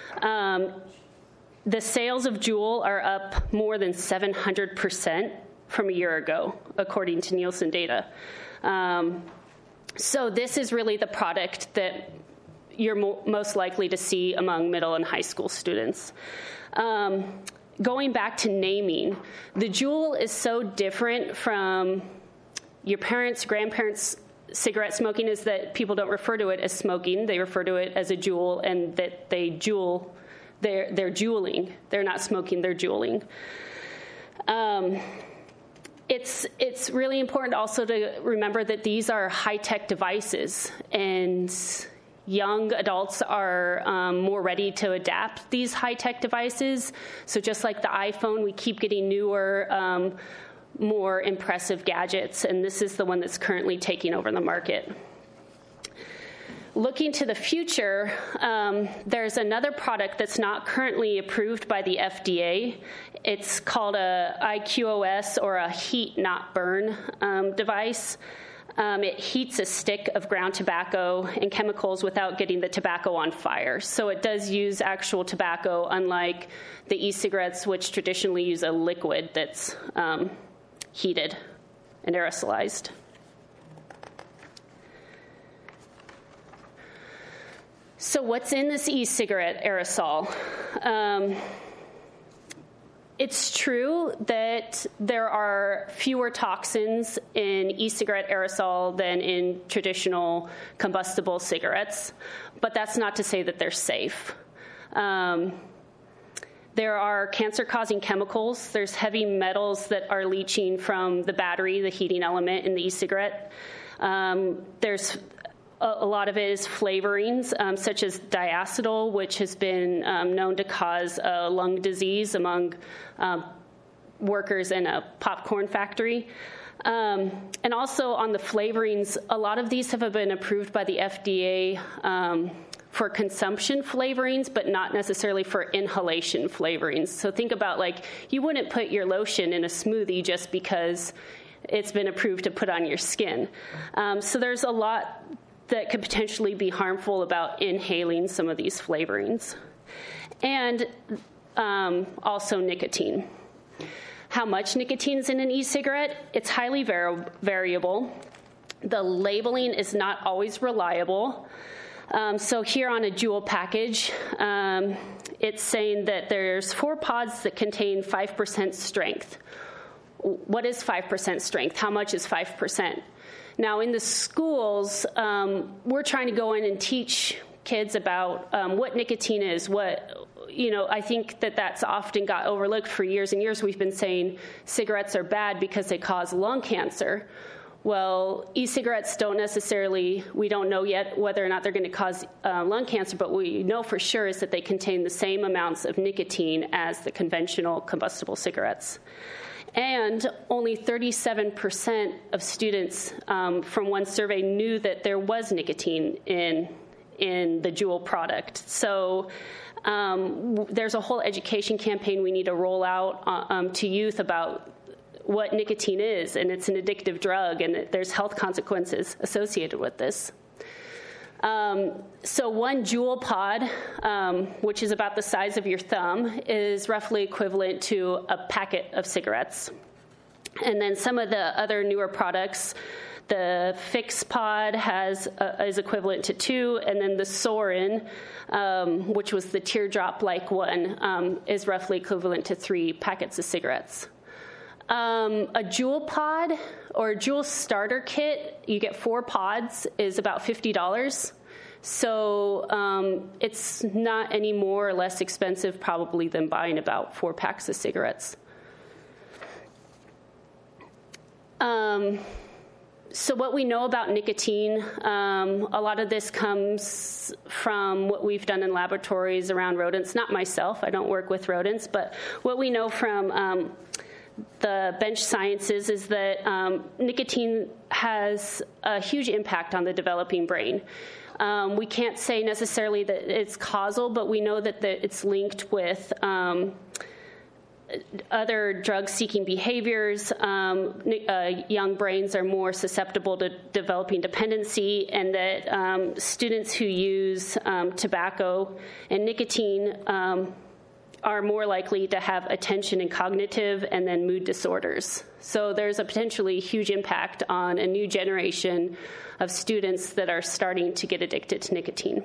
The sales of Juul are up more than 700% from a year ago, according to Nielsen data. So this is really the product that you're most likely to see among middle and high school students. Going back to naming, the Juul is so different from your parents' grandparents' cigarette smoking, is that people don't refer to it as smoking. They refer to it as a Juul, and that they Juul. They're juuling. They're not smoking, they're juuling. It's really important also to remember that these are high-tech devices, and young adults are more ready to adapt these high-tech devices. So just like the iPhone, we keep getting newer, more impressive gadgets, and this is the one that's currently taking over the market. Looking to the future, there's another product that's not currently approved by the FDA. It's called a IQOS, or a heat not burn device. It heats a stick of ground tobacco and chemicals without getting the tobacco on fire. So it does use actual tobacco, unlike the e-cigarettes, which traditionally use a liquid that's heated and aerosolized. So what's in this e-cigarette aerosol? It's true that there are fewer toxins in e-cigarette aerosol than in traditional combustible cigarettes, but that's not to say that they're safe. There are cancer-causing chemicals. There's heavy metals that are leaching from the battery, the heating element in the e-cigarette. There's a lot of it is flavorings, such as diacetyl, which has been known to cause lung disease among workers in a popcorn factory. And also on the flavorings, a lot of these have been approved by the FDA for consumption flavorings, but not necessarily for inhalation flavorings. So think about, like, you wouldn't put your lotion in a smoothie just because it's been approved to put on your skin. So there's a lot that could potentially be harmful about inhaling some of these flavorings. And also nicotine. How much nicotine is in an e-cigarette? It's highly variable. The labeling is not always reliable. So here on a Juul package, it's saying that there's 4 pods that contain 5% strength. What is 5% strength? How much is 5%? Now, in the schools, we're trying to go in and teach kids about what nicotine is. I think that's often got overlooked. For years and years, we've been saying cigarettes are bad because they cause lung cancer. Well, e-cigarettes we don't know yet whether or not they're going to cause lung cancer, but what we know for sure is that they contain the same amounts of nicotine as the conventional combustible cigarettes. And only 37% of students from one survey knew that there was nicotine in the Juul product. So there's a whole education campaign we need to roll out to youth about what nicotine is, and it's an addictive drug, and there's health consequences associated with this. So one Juul pod, which is about the size of your thumb, is roughly equivalent to a packet of cigarettes. And then some of the other newer products, the Fix pod is equivalent to 2, and then the Sorin, which was the teardrop-like one, is roughly equivalent to 3 packets of cigarettes. A Juul pod or a Juul starter kit, you get 4 pods, is about $50. So it's not any more or less expensive probably than buying about 4 packs of cigarettes. So what we know about nicotine, a lot of this comes from what we've done in laboratories around rodents. Not myself, I don't work with rodents, but what we know from the bench sciences is that nicotine has a huge impact on the developing brain. We can't say necessarily that it's causal, but we know that it's linked with other drug-seeking behaviors. Young brains are more susceptible to developing dependency, and that students who use tobacco and nicotine are more likely to have attention and cognitive and then mood disorders. So there's a potentially huge impact on a new generation of students that are starting to get addicted to nicotine.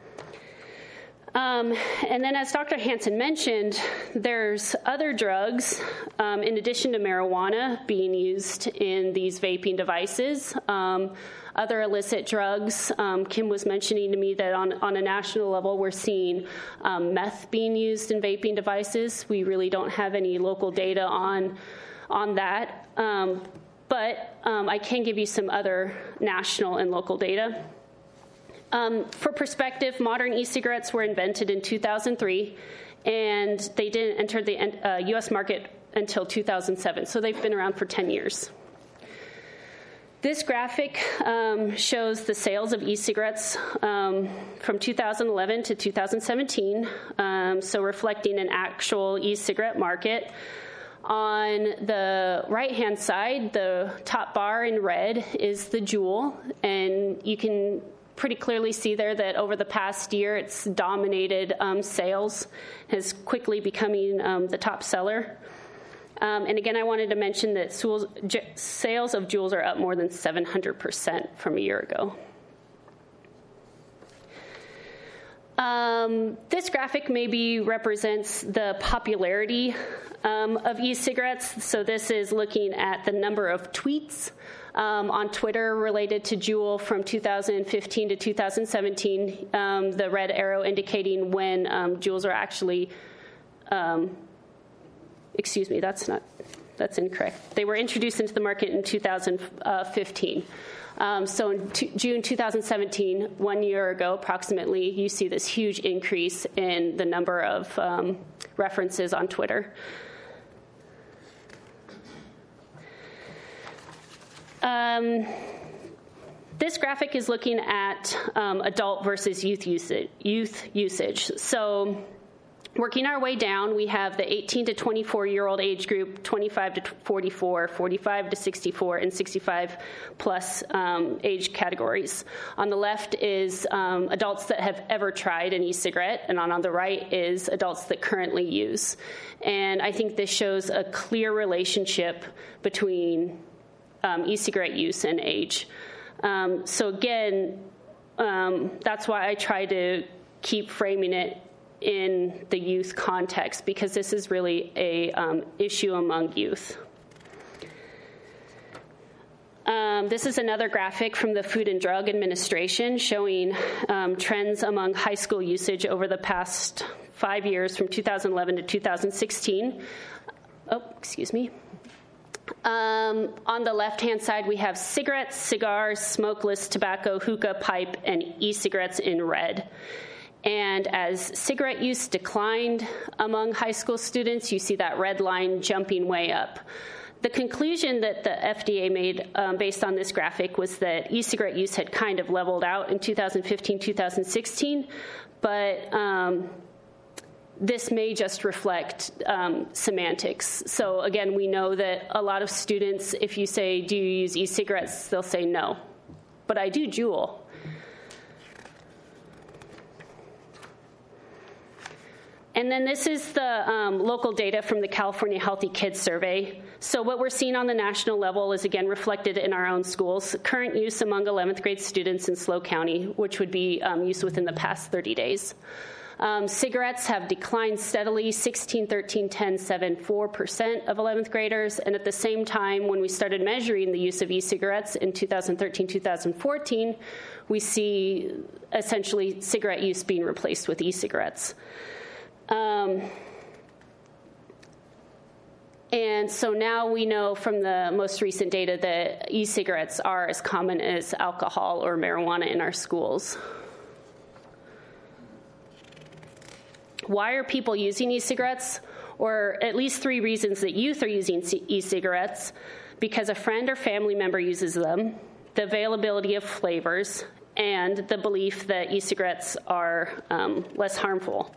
And then, as Dr. Hansen mentioned, there's other drugs, in addition to marijuana, being used in these vaping devices. Other illicit drugs. Kim was mentioning to me that on a national level, we're seeing meth being used in vaping devices. We really don't have any local data on that. But I can give you some other national and local data. For perspective, modern e-cigarettes were invented in 2003, and they didn't enter the U.S. market until 2007, so they've been around for 10 years. This graphic shows the sales of e-cigarettes from 2011 to 2017, so reflecting an actual e-cigarette market. On the right-hand side, the top bar in red is the Juul, and you can pretty clearly see there that over the past year it's dominated sales, has quickly becoming the top seller. And again, I wanted to mention that sales of Juuls are up more than 700% from a year ago. This graphic maybe represents the popularity of e-cigarettes. So this is looking at the number of tweets on Twitter related to Juul from 2015 to 2017, the red arrow indicating when Juuls are actually, excuse me, that's incorrect. They were introduced into the market in 2015. So in June 2017, 1 year ago approximately, you see this huge increase in the number of references on Twitter. This graphic is looking at adult versus youth usage. So working our way down, we have the 18 to 24-year-old age group, 25 to 44, 45 to 64, and 65 plus age categories. On the left is adults that have ever tried an e-cigarette, and on the right is adults that currently use. And I think this shows a clear relationship between e-cigarette use and age. So again, that's why I try to keep framing it in the youth context, because this is really a issue among youth. This is another graphic from the Food and Drug Administration showing trends among high school usage over the past 5 years from 2011 to 2016. Oh, excuse me. On the left-hand side, we have cigarettes, cigars, smokeless tobacco, hookah, pipe, and e-cigarettes in red. And as cigarette use declined among high school students, you see that red line jumping way up. The conclusion that the FDA made based on this graphic was that e-cigarette use had kind of leveled out in 2015, 2016, but this may just reflect semantics. So again, we know that a lot of students, if you say, do you use e-cigarettes, they'll say no, but I do Juul. And then this is the local data from the California Healthy Kids Survey. So what we're seeing on the national level is again reflected in our own schools. Current use among 11th grade students in SLO County, which would be use within the past 30 days. Cigarettes have declined steadily, 16, 13, 10, 7, 4% of 11th graders. And at the same time, when we started measuring the use of e-cigarettes in 2013, 2014, we see essentially cigarette use being replaced with e-cigarettes. And so now we know from the most recent data that e-cigarettes are as common as alcohol or marijuana in our schools. Why are people using e-cigarettes? Or at least 3 reasons that youth are using e-cigarettes: because a friend or family member uses them, the availability of flavors, and the belief that e-cigarettes are less harmful.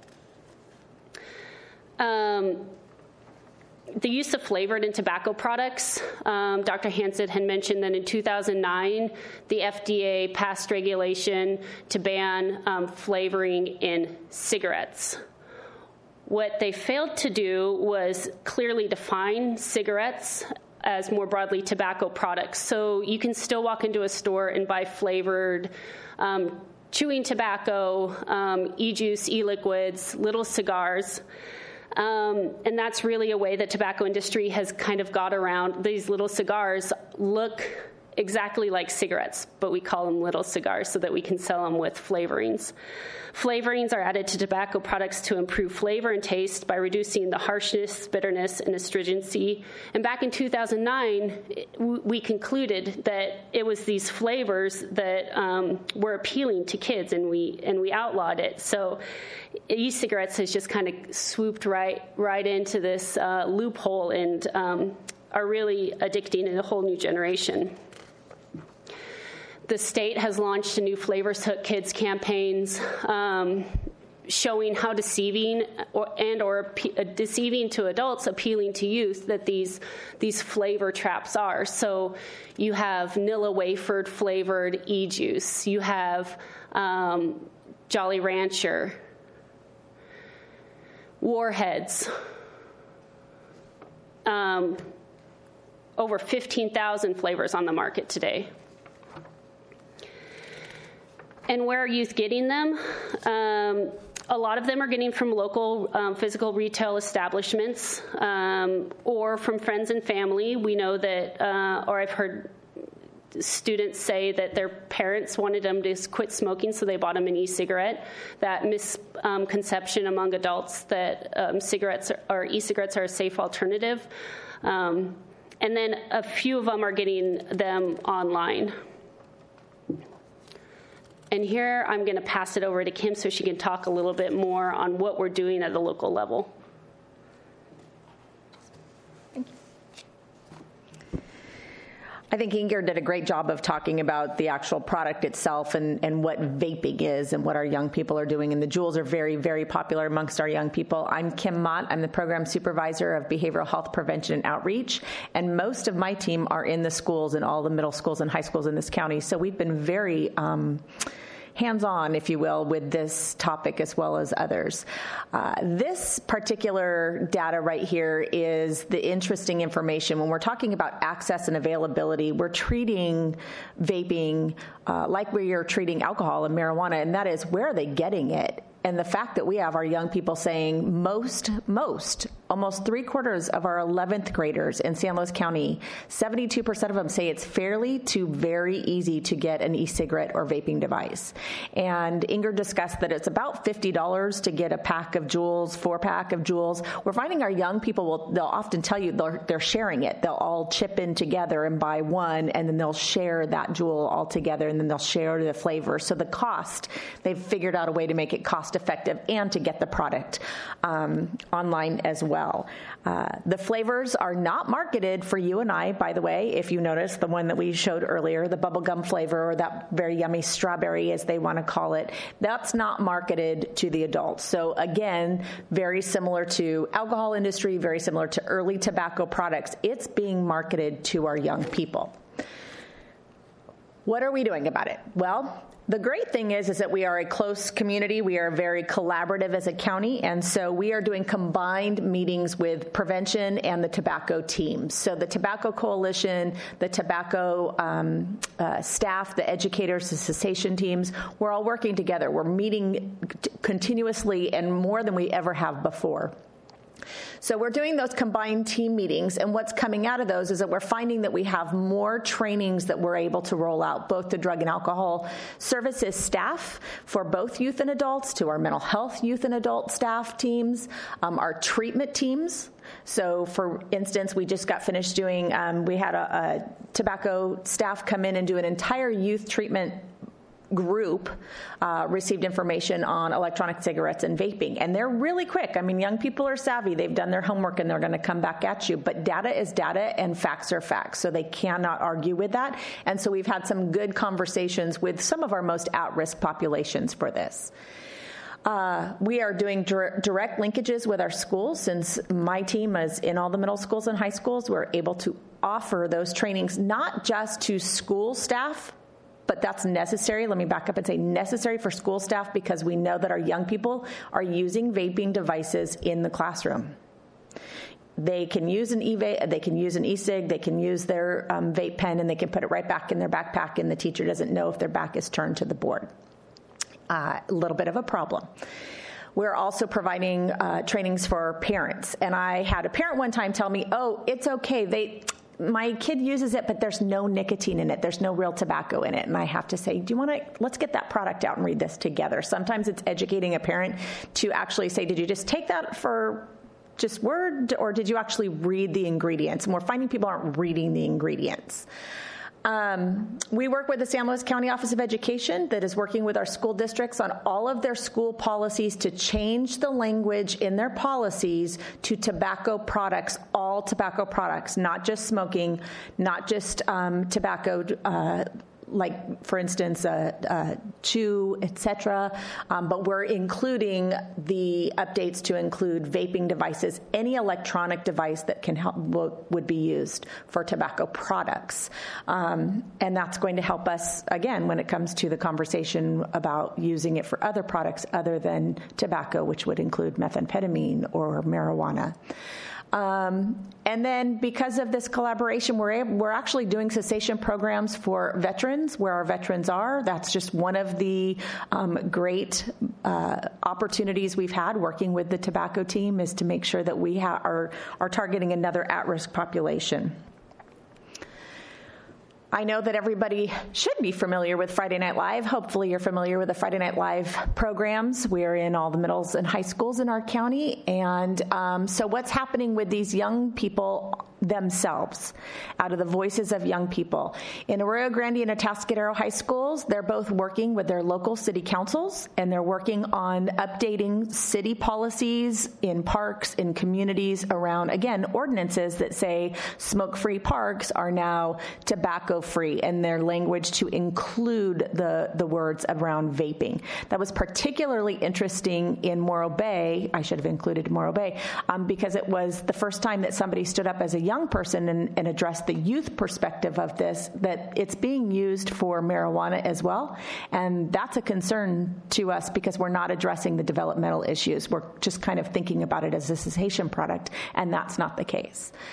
The use of flavored and tobacco products. Dr. Hansen had mentioned that in 2009, the FDA passed regulation to ban flavoring in cigarettes. What they failed to do was clearly define cigarettes as more broadly tobacco products. So you can still walk into a store and buy flavored chewing tobacco, e-juice, e-liquids, little cigars. And that's really a way that tobacco industry has kind of got around. These little cigars look exactly like cigarettes, but we call them little cigars so that we can sell them with flavorings. Flavorings are added to tobacco products to improve flavor and taste by reducing the harshness, bitterness, and astringency. And back in 2009, we concluded that it was these flavors that were appealing to kids, and we outlawed it. So e-cigarettes has just kind of swooped right into this loophole and are really addicting a whole new generation. The state has launched a new Flavors Hook Kids campaigns showing how deceiving or deceiving to adults, appealing to youth, that these flavor traps are. So you have Nilla wafered flavored e-juice. You have Jolly Rancher, Warheads, over 15,000 flavors on the market today. And where are youth getting them? A lot of them are getting from local physical retail establishments or from friends and family. We know that, or I've heard students say that their parents wanted them to quit smoking, so they bought them an e-cigarette. That misconception among adults that cigarettes or e-cigarettes are a safe alternative. And then a few of them are getting them online. And here I'm going to pass it over to Kim so she can talk a little bit more on what we're doing at the local level. Thank you. I think Inger did a great job of talking about the actual product itself and what vaping is and what our young people are doing. And the Juuls are very, very popular amongst our young people. I'm Kim Mott. I'm the program supervisor of behavioral health prevention and outreach. And most of my team are in the schools, in all the middle schools and high schools in this county. So we've been very hands-on, if you will, with this topic as well as others. This particular data right here is the interesting information. When we're talking about access and availability, we're treating vaping like we are treating alcohol and marijuana, and that is, where are they getting it? And the fact that we have our young people saying most, almost 3/4 of our 11th graders in San Luis County, 72% of them say it's fairly to very easy to get an e-cigarette or vaping device. And Inger discussed that it's about $50 to get a pack of Juuls, 4-pack of Juuls. We're finding our young people they'll often tell you they're sharing it. They'll all chip in together and buy one, and then they'll share that Juul all together, and then they'll share the flavor. So the cost, they've figured out a way to make it cost effective and to get the product online as well. The flavors are not marketed for you and I, by the way. If you notice, the one that we showed earlier, the bubblegum flavor, or that very yummy strawberry, as they want to call it, that's not marketed to the adults. So again, very similar to alcohol industry, very similar to early tobacco products. It's being marketed to our young people. What are we doing about it? Well, the great thing is that we are a close community. We are very collaborative as a county, and so we are doing combined meetings with prevention and the tobacco teams. So the Tobacco Coalition, the tobacco staff, the educators, the cessation teams, we're all working together. We're meeting continuously and more than we ever have before. So we're doing those combined team meetings, and what's coming out of those is that we're finding that we have more trainings that we're able to roll out, both to drug and alcohol services staff for both youth and adults, to our mental health youth and adult staff teams, our treatment teams. So, for instance, we just got finished doing, we had a tobacco staff come in and do an entire youth treatment group received information on electronic cigarettes and vaping. And they're really quick. I mean, young people are savvy. They've done their homework and they're going to come back at you. But data is data and facts are facts. So they cannot argue with that. And so we've had some good conversations with some of our most at-risk populations for this. We are doing direct linkages with our schools. Since my team is in all the middle schools and high schools, we're able to offer those trainings not just to school staff, but that's necessary. Let me back up and say necessary for school staff, because we know that our young people are using vaping devices in the classroom. They can use an e-vape, they can use an e-cig, they can use their vape pen, and they can put it right back in their backpack, and the teacher doesn't know if their back is turned to the board. A little bit of a problem. We're also providing trainings for parents. And I had a parent one time tell me, oh, it's okay. My kid uses it, but there's no nicotine in it. There's no real tobacco in it. And I have to say, let's get that product out and read this together. Sometimes it's educating a parent to actually say, did you just take that for just word, or did you actually read the ingredients? And we're finding people aren't reading the ingredients. We work with the San Luis County Office of Education that is working with our school districts on all of their school policies to change the language in their policies to tobacco products, all tobacco products, not just smoking, not just tobacco, like, for instance, chew, etc. But we're including the updates to include vaping devices, any electronic device that can help would be used for tobacco products. And that's going to help us, again, when it comes to the conversation about using it for other products other than tobacco, which would include methamphetamine or marijuana. And then because of this collaboration, we're actually doing cessation programs for veterans where our veterans are. That's just one of the great opportunities we've had working with the tobacco team, is to make sure that we are targeting another at-risk population. I know that everybody should be familiar with Friday Night Live. Hopefully you're familiar with the Friday Night Live programs. We're in all the middles and high schools in our county. And so what's happening with these young people themselves, out of the voices of young people? In Arroyo Grande and Atascadero high schools, they're both working with their local city councils, and they're working on updating city policies in parks, in communities around, again, ordinances that say smoke-free parks are now tobacco-free, and their language to include the words around vaping. That was particularly interesting in Morro Bay. I should have included Morro Bay, because it was the first time that somebody stood up as a young person and addressed the youth perspective of this, that it's being used for marijuana as well. And that's a concern to us, because we're not addressing the developmental issues. We're just kind of thinking about it as a cessation product, and that's not the case.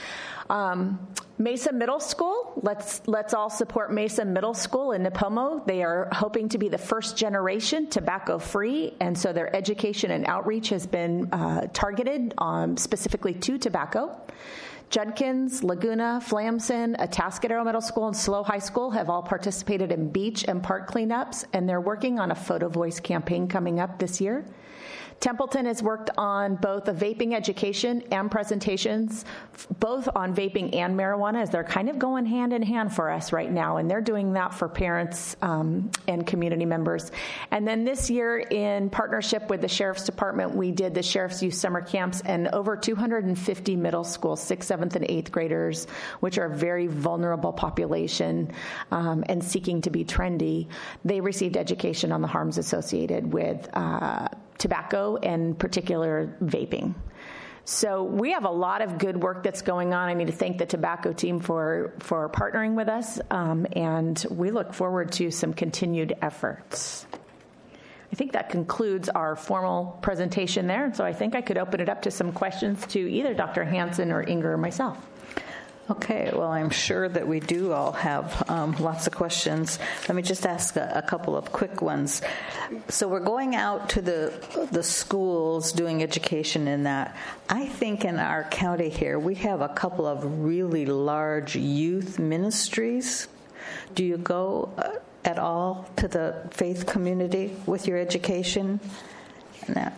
Mesa Middle School, let's all support Mesa Middle School in Nipomo. They are hoping to be the first generation tobacco-free, and so their education and outreach has been targeted specifically to tobacco. Judkins, Laguna, Flamson, Atascadero Middle School, and SLO High School have all participated in beach and park cleanups, and they're working on a Photo Voice campaign coming up this year. Templeton has worked on both a vaping education and presentations, both on vaping and marijuana, as they're kind of going hand in hand for us right now, and they're doing that for parents and community members. And then this year, in partnership with the Sheriff's Department, we did the Sheriff's Youth Summer Camps, and over 250 middle school, 6th, 7th, and 8th graders, which are a very vulnerable population and seeking to be trendy, they received education on the harms associated with tobacco and particular vaping. So we have a lot of good work that's going on. I need to thank the tobacco team for partnering with us, and we look forward to some continued efforts. I think that concludes our formal presentation there, so I think I could open it up to some questions to either Dr. Hansen or Inger or myself. Okay, well, I'm sure that we do all have lots of questions. Let me just ask a couple of quick ones. So we're going out to the schools doing education in that. I think in our county here, we have a couple of really large youth ministries. Do you go at all to the faith community with your education? No.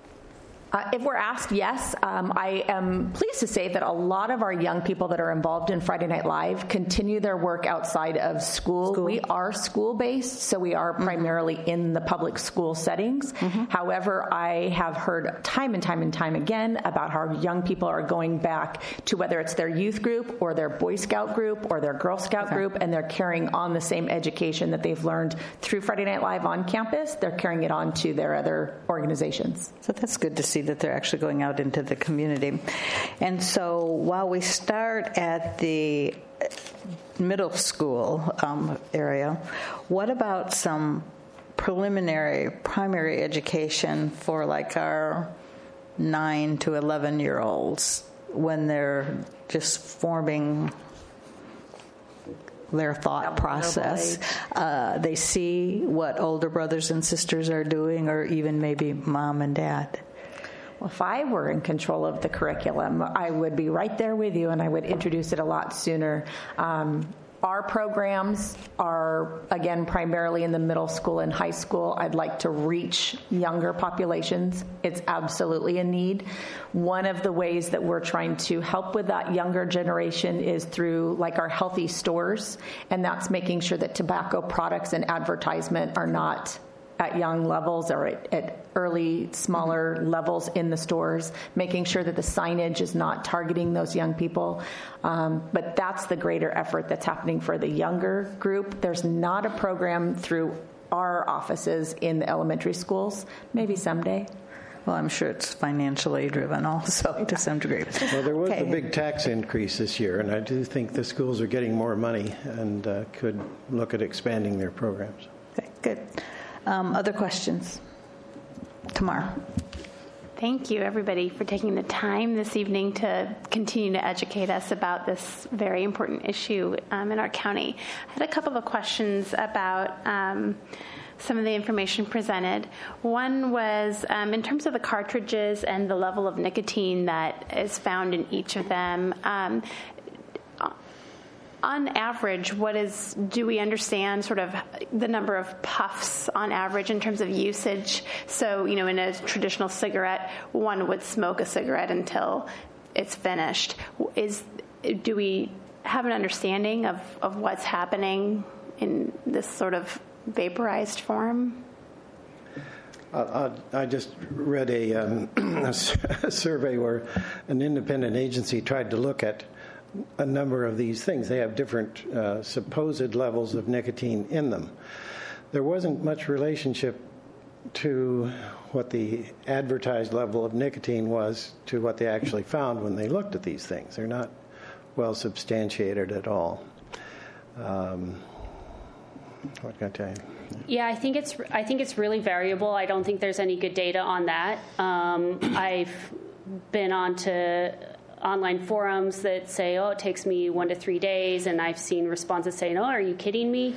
If we're asked, yes. I am pleased to say that a lot of our young people that are involved in Friday Night Live continue their work outside of school. We are school-based, so we are primarily in the public school settings. However, I have heard time and time again about how young people are going back to whether it's their youth group or their Boy Scout group or their Girl Scout group, and they're carrying on the same education that they've learned through Friday Night Live on campus. They're carrying it on to their other organizations. So that's good to see that they're actually going out into the community. And so while we start at the middle school area, what about some preliminary primary education for like our 9 to 11-year-olds when they're just forming their thought process? They see what older brothers and sisters are doing, or even maybe mom and dad. Well, if I were in control of the curriculum, I would be right there with you, and I would introduce it a lot sooner. Our programs are, again, primarily in the middle school and high school. I'd like to reach younger populations. It's absolutely a need. One of the ways that we're trying to help with that younger generation is through like our healthy stores, and that's making sure that tobacco products and advertisement are not at young levels or at early, smaller levels in the stores, making sure that the signage is not targeting those young people. But that's the greater effort that's happening for the younger group. There's not a program through our offices in the elementary schools. Maybe someday. Well, I'm sure it's financially driven also to some degree. Well, there was a big tax increase this year, and I do think the schools are getting more money and could look at expanding their programs. Okay, good. Other questions? Tamar. Thank you, everybody, for taking the time this evening to continue to educate us about this very important issue in our county. I had a couple of questions about some of the information presented. One was in terms of the cartridges and the level of nicotine that is found in each of them. On average, do we understand sort of the number of puffs on average in terms of usage? So, in a traditional cigarette, one would smoke a cigarette until it's finished. Do we have an understanding of what's happening in this sort of vaporized form? I just read a survey where an independent agency tried to look at a number of these things. They have different supposed levels of nicotine in them. There wasn't much relationship to what the advertised level of nicotine was to what they actually found when they looked at these things. They're not well substantiated at all. What can I tell you? Yeah, I think it's really variable. I don't think there's any good data on that. I've been on to online forums that say, oh, it takes me 1 to 3 days, and I've seen responses saying, oh, are you kidding me?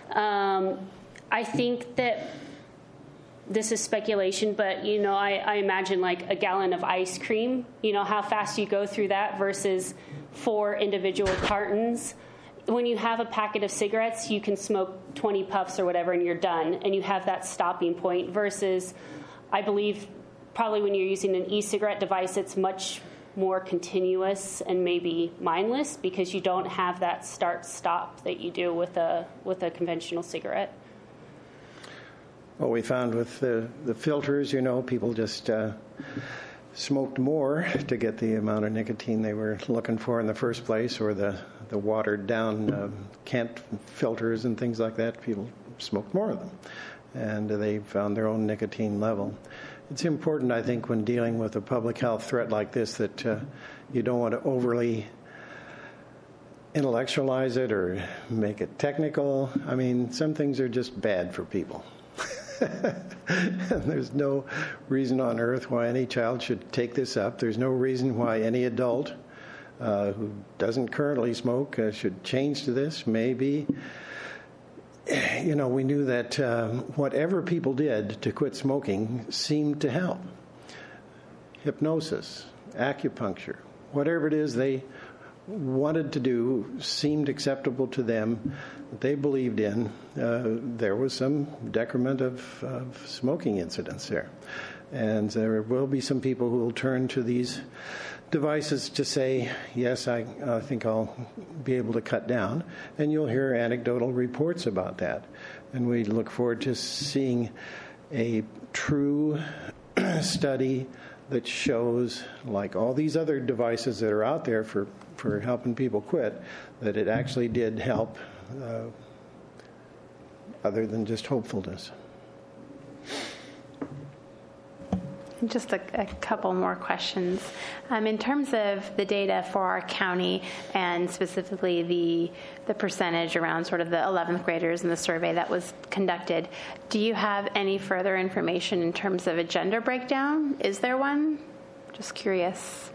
I think that this is speculation, but, I imagine like a gallon of ice cream, how fast you go through that versus 4 individual cartons. When you have a packet of cigarettes, you can smoke 20 puffs or whatever and you're done, and you have that stopping point versus, I believe, probably when you're using an e-cigarette device, it's much more continuous and maybe mindless because you don't have that start-stop that you do with a conventional cigarette. What we found with the filters, people just smoked more to get the amount of nicotine they were looking for in the first place, or the watered down Kent filters and things like that. People smoked more of them, and they found their own nicotine level. It's important, I think, when dealing with a public health threat like this that you don't want to overly intellectualize it or make it technical. I mean, some things are just bad for people. There's no reason on earth why any child should take this up. There's no reason why any adult who doesn't currently smoke should change to this. Maybe, we knew that whatever people did to quit smoking seemed to help. Hypnosis, acupuncture, whatever it is they wanted to do seemed acceptable to them, that they believed in. There was some decrement of smoking incidents there. And there will be some people who will turn to these devices to say, yes, I think I'll be able to cut down. And you'll hear anecdotal reports about that. And we look forward to seeing a true study that shows, like all these other devices that are out there for helping people quit, that it actually did help, other than just hopefulness. Just a couple more questions. In terms of the data for our county and specifically the percentage around sort of the 11th graders in the survey that was conducted, do you have any further information in terms of a gender breakdown? Is there one? Just curious.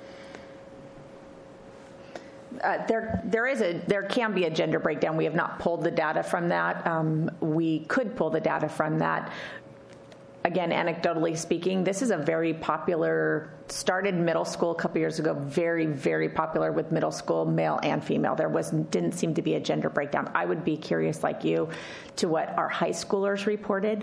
There can be a gender breakdown. We have not pulled the data from that. We could pull the data from that. Again, anecdotally speaking, this is a very popular, started middle school a couple years ago, very, very popular with middle school, male and female. Didn't seem to be a gender breakdown. I would be curious, like you, to what our high schoolers reported.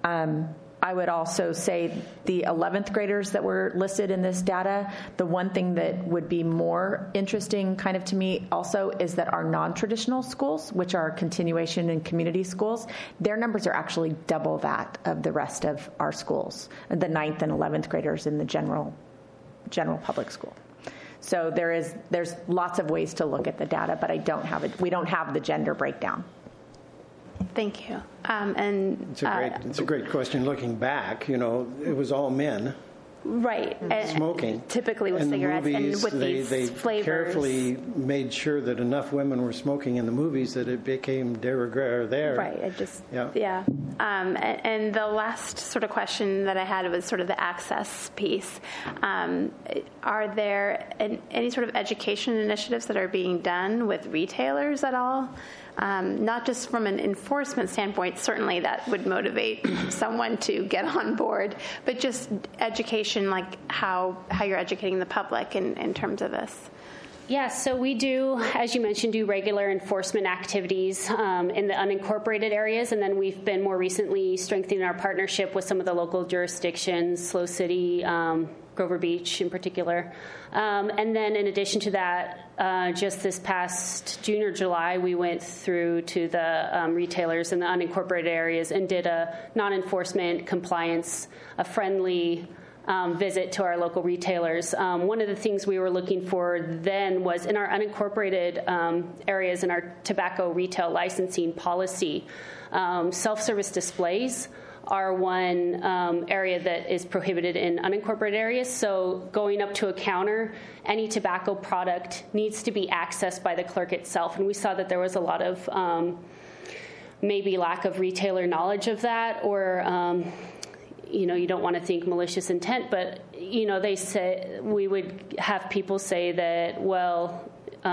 I would also say the 11th graders that were listed in this data, the one thing that would be more interesting kind of to me also is that our non-traditional schools, which are continuation and community schools, their numbers are actually double that of the rest of our schools, the 9th and 11th graders in the general public school. So there's lots of ways to look at the data, but we don't have the gender breakdown. Thank you. It's a great question. Looking back, it was all men. Right. Smoking. Typically with cigarettes movies, and with these flavors. They carefully made sure that enough women were smoking in the movies that it became de rigueur there. Right. Yeah. And the last sort of question that I had was sort of the access piece. Are there any sort of education initiatives that are being done with retailers at all? Not just from an enforcement standpoint, certainly that would motivate someone to get on board, but just education, like how you're educating the public in terms of this. Yeah, so we do, as you mentioned, do regular enforcement activities in the unincorporated areas, and then we've been more recently strengthening our partnership with some of the local jurisdictions, Slow City, Grover Beach in particular. And then in addition to that, just this past June or July, we went through to the retailers in the unincorporated areas and did a non-enforcement compliance, a friendly visit to our local retailers. One of the things we were looking for then was in our unincorporated areas in our tobacco retail licensing policy, self-service displays are one area that is prohibited in unincorporated areas. So going up to a counter, any tobacco product needs to be accessed by the clerk itself. And we saw that there was a lot of maybe lack of retailer knowledge of that, or you don't want to think malicious intent, but they say, we would have people say that, well,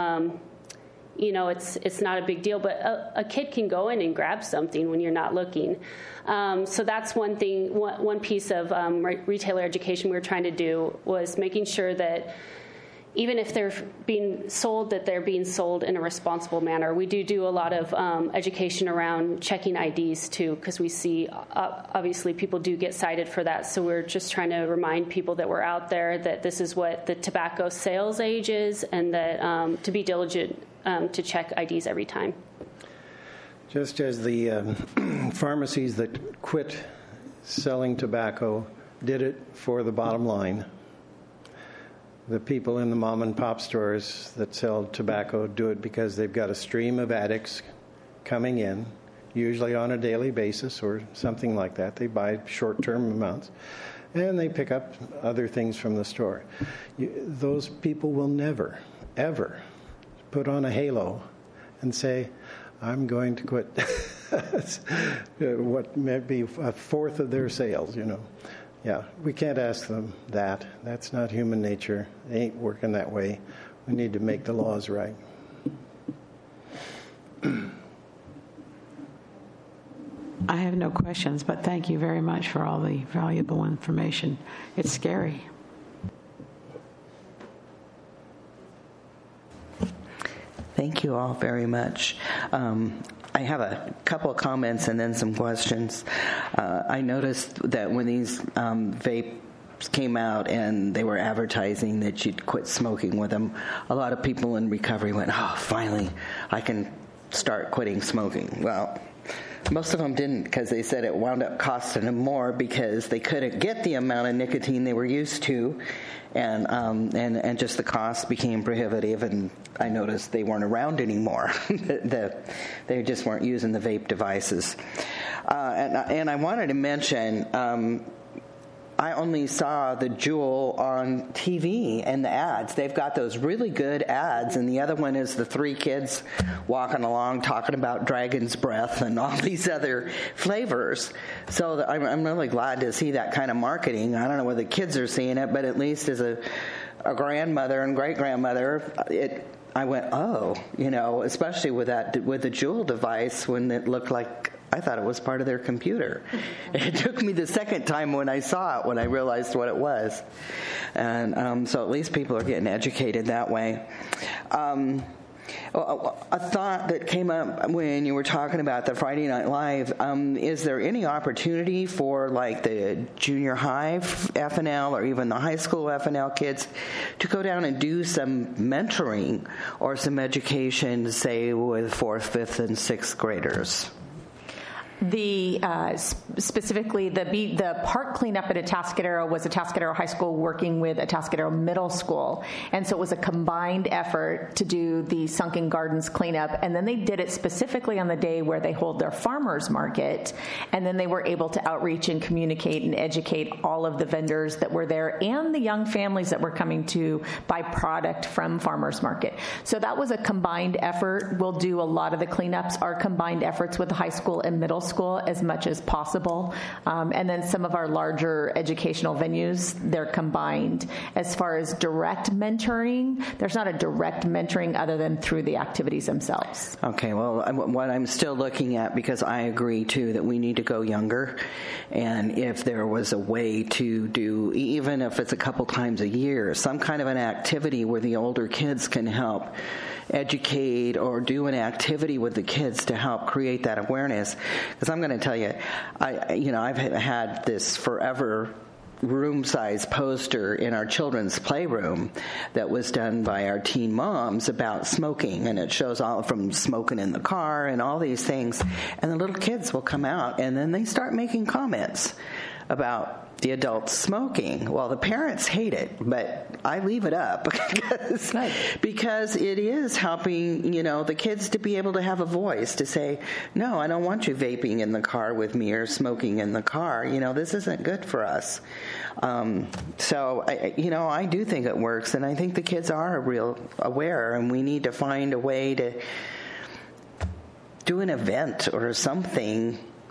it's not a big deal, but a kid can go in and grab something when you're not looking. So that's one thing, one piece of retailer education we were trying to do was making sure that even if they're being sold, that they're being sold in a responsible manner. We do a lot of education around checking IDs too, because we see obviously people do get cited for that. So we're just trying to remind people that we're out there that this is what the tobacco sales age is, and that to be diligent to check IDs every time. Just as the pharmacies that quit selling tobacco did it for the bottom line, the people in the mom and pop stores that sell tobacco do it because they've got a stream of addicts coming in, usually on a daily basis or something like that. They buy short-term amounts, and they pick up other things from the store. Those people will never, ever put on a halo and say, I'm going to quit what may be a fourth of their sales, Yeah, we can't ask them that. That's not human nature. They ain't working that way. We need to make the laws right. I have no questions, but thank you very much for all the valuable information. It's scary. Thank you all very much. I have a couple of comments and then some questions. I noticed that when these vapes came out and they were advertising that you'd quit smoking with them, a lot of people in recovery went, oh, finally, I can start quitting smoking. Well, most of them didn't, because they said it wound up costing them more because they couldn't get the amount of nicotine they were used to, and just the cost became prohibitive, and I noticed they weren't around anymore. They just weren't using the vape devices. And I wanted to mention, I only saw the Juul on TV and the ads. They've got those really good ads, and the other one is the three kids walking along talking about Dragon's Breath and all these other flavors. So I'm really glad to see that kind of marketing. I don't know whether the kids are seeing it, but at least as a grandmother and great-grandmother, I went, oh, especially with the Juul device when it looked like I thought it was part of their computer. It took me the second time when I saw it when I realized what it was. And so at least people are getting educated that way. A thought that came up when you were talking about the Friday Night Live, is there any opportunity for like the junior high FNL or even the high school FNL kids to go down and do some mentoring or some education, say, with 4th, 5th, and 6th graders? Specifically the park cleanup at Atascadero was Atascadero High School working with Atascadero Middle School, and so it was a combined effort to do the Sunken Gardens cleanup, and then they did it specifically on the day where they hold their farmers market, and then they were able to outreach and communicate and educate all of the vendors that were there and the young families that were coming to buy product from farmers market. So that was a combined effort. We'll do a lot of the cleanups, our combined efforts with the high school and middle school as much as possible. And then some of our larger educational venues, they're combined. As far as direct mentoring, there's not a direct mentoring other than through the activities themselves. Okay, well, what I'm still looking at, because I agree, too, that we need to go younger. And if there was a way to do, even if it's a couple times a year, some kind of an activity where the older kids can help educate or do an activity with the kids to help create that awareness. Because I'm going to tell you, I've had this forever room-size poster in our children's playroom that was done by our teen moms about smoking, and it shows all from smoking in the car and all these things. And the little kids will come out, and then they start making comments about the adults smoking. Well, the parents hate it, but I leave it up because it is helping, the kids to be able to have a voice to say, no, I don't want you vaping in the car with me or smoking in the car. This isn't good for us. So, I do think it works, and I think the kids are real aware, and we need to find a way to do an event or something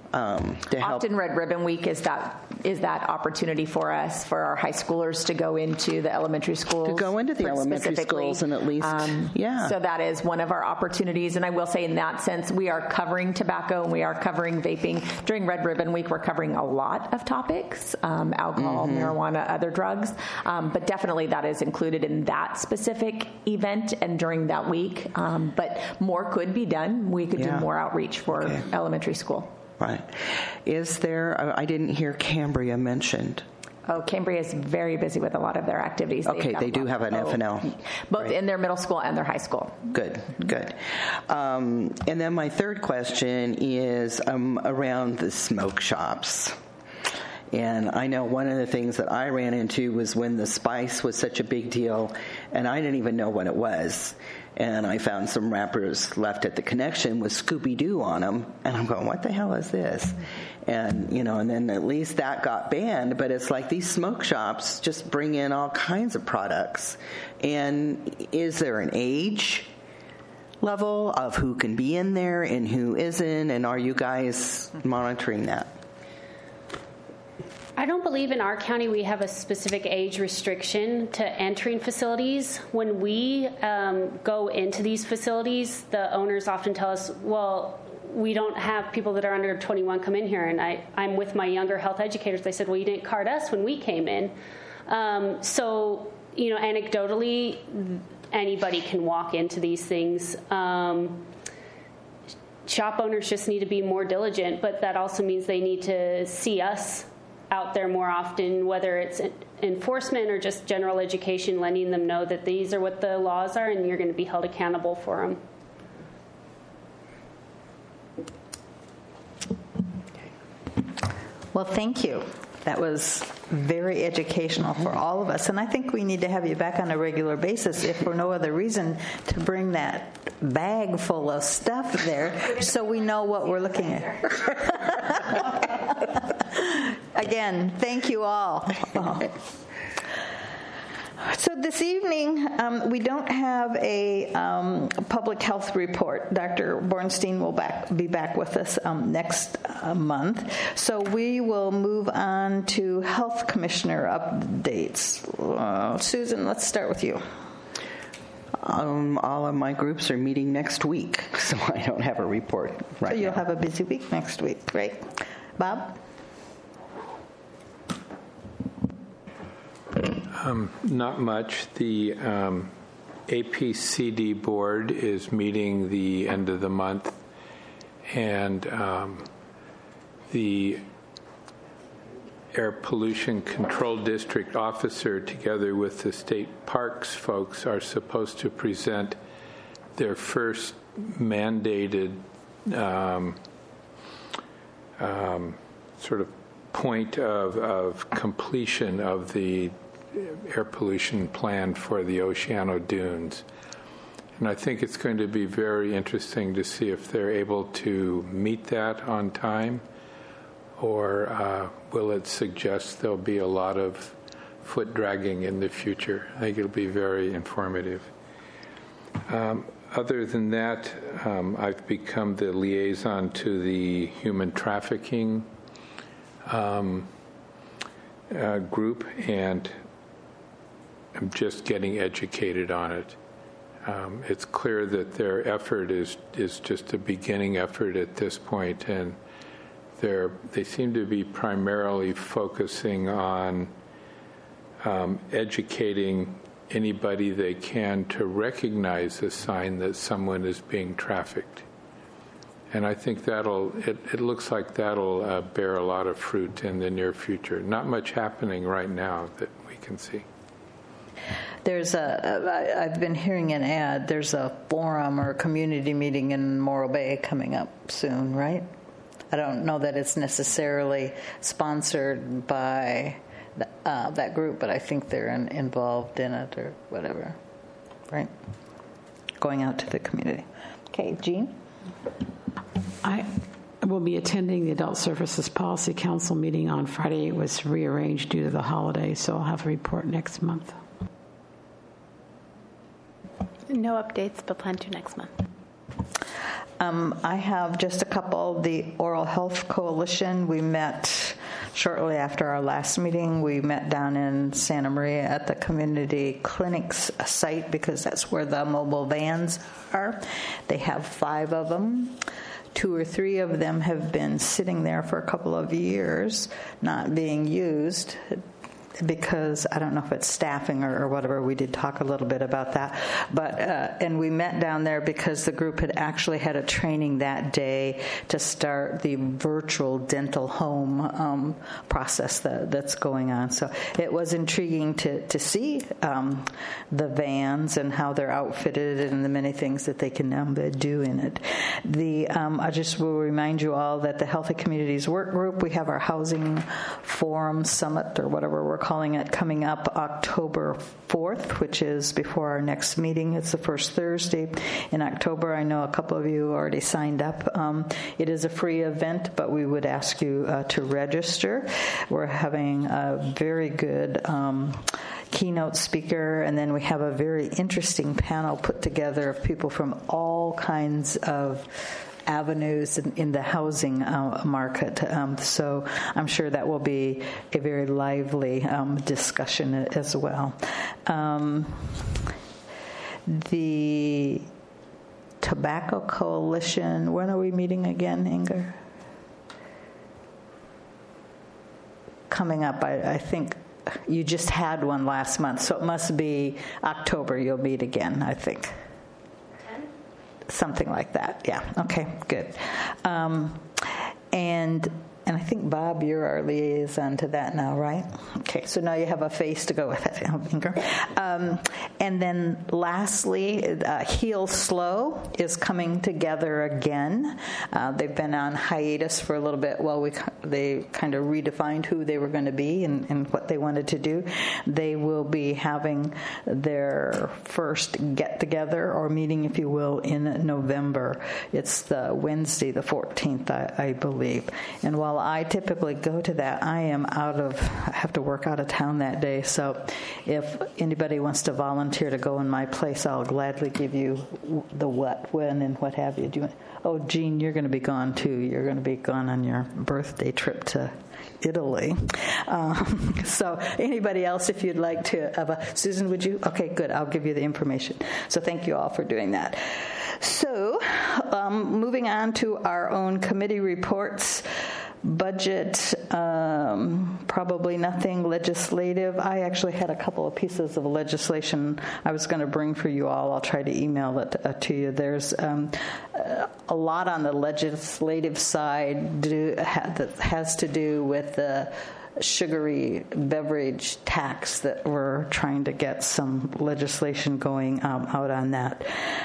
to help? Often Red Ribbon Week is that opportunity for us, for our high schoolers to go into the elementary schools. To go into the elementary schools and at least, So that is one of our opportunities. And I will say in that sense, we are covering tobacco and we are covering vaping. During Red Ribbon Week, we're covering a lot of topics, alcohol, marijuana, other drugs. But definitely that is included in that specific event and during that week. But more could be done. We could do more outreach for elementary school. Right. Is there, I didn't hear Cambria mentioned. Oh, Cambria is very busy with a lot of their activities. Okay, they do have an FNL. Both in their middle school and their high school. Good. And then my third question is around the smoke shops. And I know one of the things that I ran into was when the spice was such a big deal, and I didn't even know what it was. And I found some wrappers left at the Connection with Scooby-Doo on them. And I'm going, what the hell is this? And, and then at least that got banned. But it's like these smoke shops just bring in all kinds of products. And is there an age level of who can be in there and who isn't? And are you guys monitoring that? I don't believe in our county we have a specific age restriction to entering facilities. When we go into these facilities, the owners often tell us, well, we don't have people that are under 21 come in here. And I'm with my younger health educators. They said, well, you didn't card us when we came in. So, anecdotally, anybody can walk into these things. Shop owners just need to be more diligent, but that also means they need to see us out there more often, whether it's enforcement or just general education, letting them know that these are what the laws are and you're going to be held accountable for them. Well, thank you. That was very educational for all of us. And I think we need to have you back on a regular basis, if for no other reason, to bring that bag full of stuff there so we know what we're looking at. Again, thank you all. So this evening, we don't have a public health report. Dr. Bornstein will be back with us next month. So we will move on to health commissioner updates. Susan, let's start with you. All of my groups are meeting next week, so I don't have a report right now. So you'll have a busy week next week. Great. Bob? Not much. The APCD board is meeting the end of the month, and the Air Pollution Control District officer, together with the state parks folks, are supposed to present their first mandated sort of point of completion of the air pollution plan for the Oceano Dunes. And I think it's going to be very interesting to see if they're able to meet that on time, or will it suggest there'll be a lot of foot dragging in the future. I think it'll be very informative. Other than that, I've become the liaison to the human trafficking group, and I'm just getting educated on it. It's clear that their effort is just a beginning effort at this point, and they seem to be primarily focusing on educating anybody they can to recognize a sign that someone is being trafficked. And I think it looks like that'll bear a lot of fruit in the near future. Not much happening right now that we can see. I've been hearing an ad, there's a forum or a community meeting in Morro Bay coming up soon, right? I don't know that it's necessarily sponsored by that group, but I think they're involved in it or whatever, right? Going out to the community. Okay, Jean? I will be attending the Adult Services Policy Council meeting on Friday. It was rearranged due to the holiday, so I'll have a report next month. No updates, but plan to next month. I have just a couple. The Oral Health Coalition, we met shortly after our last meeting. We met down in Santa Maria at the community clinics site because that's where the mobile vans are. They have 5 of them. 2 or 3 of them have been sitting there for a couple of years, not being used, because I don't know if it's staffing or whatever. We did talk a little bit about that. But and we met down there because the group had actually had a training that day to start the virtual dental home process that's going on. So it was intriguing to see the vans and how they're outfitted and the many things that they can now do in it. I just will remind you all that the Healthy Communities Work Group, we have our Housing Forum Summit or whatever we're calling it, coming up October 4th, which is before our next meeting. It's the first Thursday in October. I know a couple of you already signed up. It is a free event, but we would ask you to register. We're having a very good keynote speaker, and then we have a very interesting panel put together of people from all kinds of avenues in the housing market. So I'm sure that will be a very lively discussion as well. The Tobacco Coalition, when are we meeting again, Inger? Coming up, I think you just had one last month, so it must be October you'll meet again, I think. Something like that, yeah. Okay, good. And I think, Bob, you're our liaison to that now, right? Okay, so now you have a face to go with it. And then lastly, Heal Slow is coming together again. They've been on hiatus for a little bit while they kind of redefined who they were going to be and what they wanted to do. They will be having their first get-together or meeting, if you will, in November. It's the Wednesday, the 14th, I believe. And while I typically go to that, I have to work out of town that day. So if anybody wants to volunteer to go in my place, I'll gladly give you the what, when, and what have you. Oh, Jean, you're going to be gone too. You're going to be gone on your birthday trip to Italy. So anybody else, if you'd like to have Susan, would you? Okay, good. I'll give you the information. So thank you all for doing that. So moving on to our own committee reports. Budget, probably nothing legislative. I actually had a couple of pieces of legislation I was going to bring for you all. I'll try to email it to you. There's a lot on the legislative side that has to do with the sugary beverage tax that we're trying to get some legislation going out on that.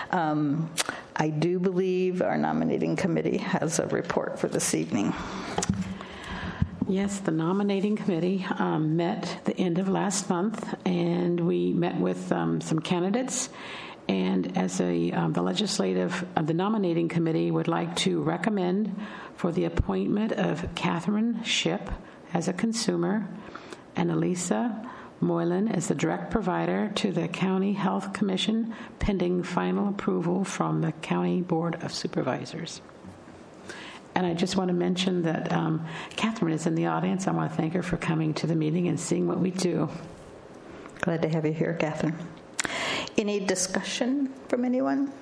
I do believe our nominating committee has a report for this evening. Yes, the nominating committee met the end of last month, and we met with some candidates. And as the nominating committee would like to recommend for the appointment of Catherine Shipp as a consumer and Elisa Moylan as the direct provider to the County Health Commission, pending final approval from the County Board of Supervisors. And I just want to mention that Catherine is in the audience. I want to thank her for coming to the meeting and seeing what we do. Glad to have you here, Catherine. Any discussion from anyone?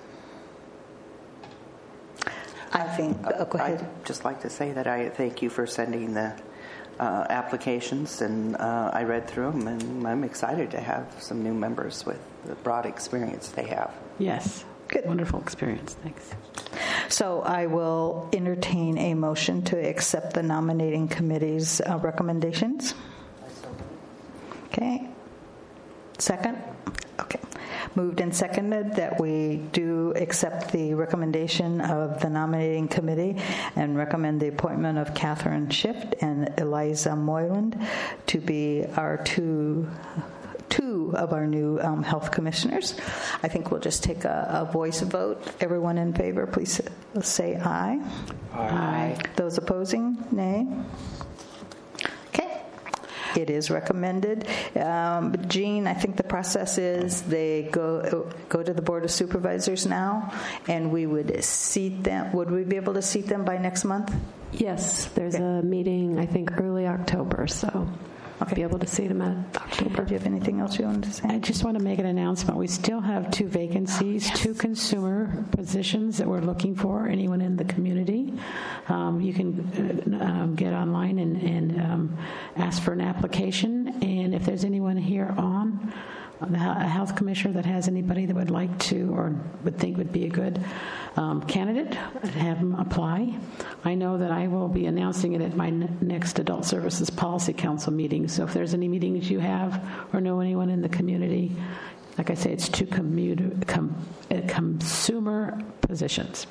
I think, go ahead. I'd just like to say that I thank you for sending the applications, and I read through them, and I'm excited to have some new members with the broad experience they have. Yes. Good. Wonderful experience. Thanks. So I will entertain a motion to accept the nominating committee's recommendations. Okay. Second? Okay. Moved and seconded that we do accept the recommendation of the nominating committee and recommend the appointment of Catherine Shipp and Eliza Moyland to be our two of our new health commissioners. I think we'll just take a voice vote. Everyone in favor, please say aye. Aye. Those opposing, nay. Okay. It is recommended. Jean, I think the process is they go to the Board of Supervisors now, and we would seat them. Would we be able to seat them by next month? Yes, there's a meeting, I think, early October, so I'll be able to see them at October. Do you have anything else you wanted to say? I just want to make an announcement. We still have 2 vacancies, 2 consumer positions that we're looking for. Anyone in the community, you can get online and ask for an application. And if there's anyone here on a health commissioner that has anybody that would like to or would think would be a good candidate, have them apply. I know that I will be announcing it at my next Adult Services Policy Council meeting. So if there's any meetings you have or know anyone in the community, like I say, it's 2 consumer positions.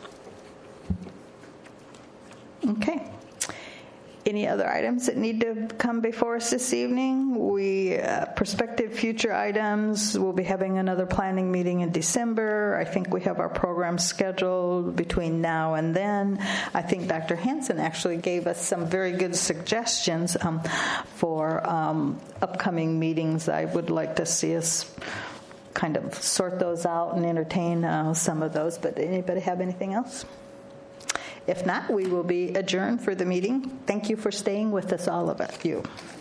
Okay. Any other items that need to come before us this evening? Prospective future items, we'll be having another planning meeting in December. I think we have our program scheduled between now and then. I think Dr. Hansen actually gave us some very good suggestions for upcoming meetings. I would like to see us kind of sort those out and entertain some of those. But anybody have anything else? If not, we will be adjourned for the meeting. Thank you for staying with us, all of you.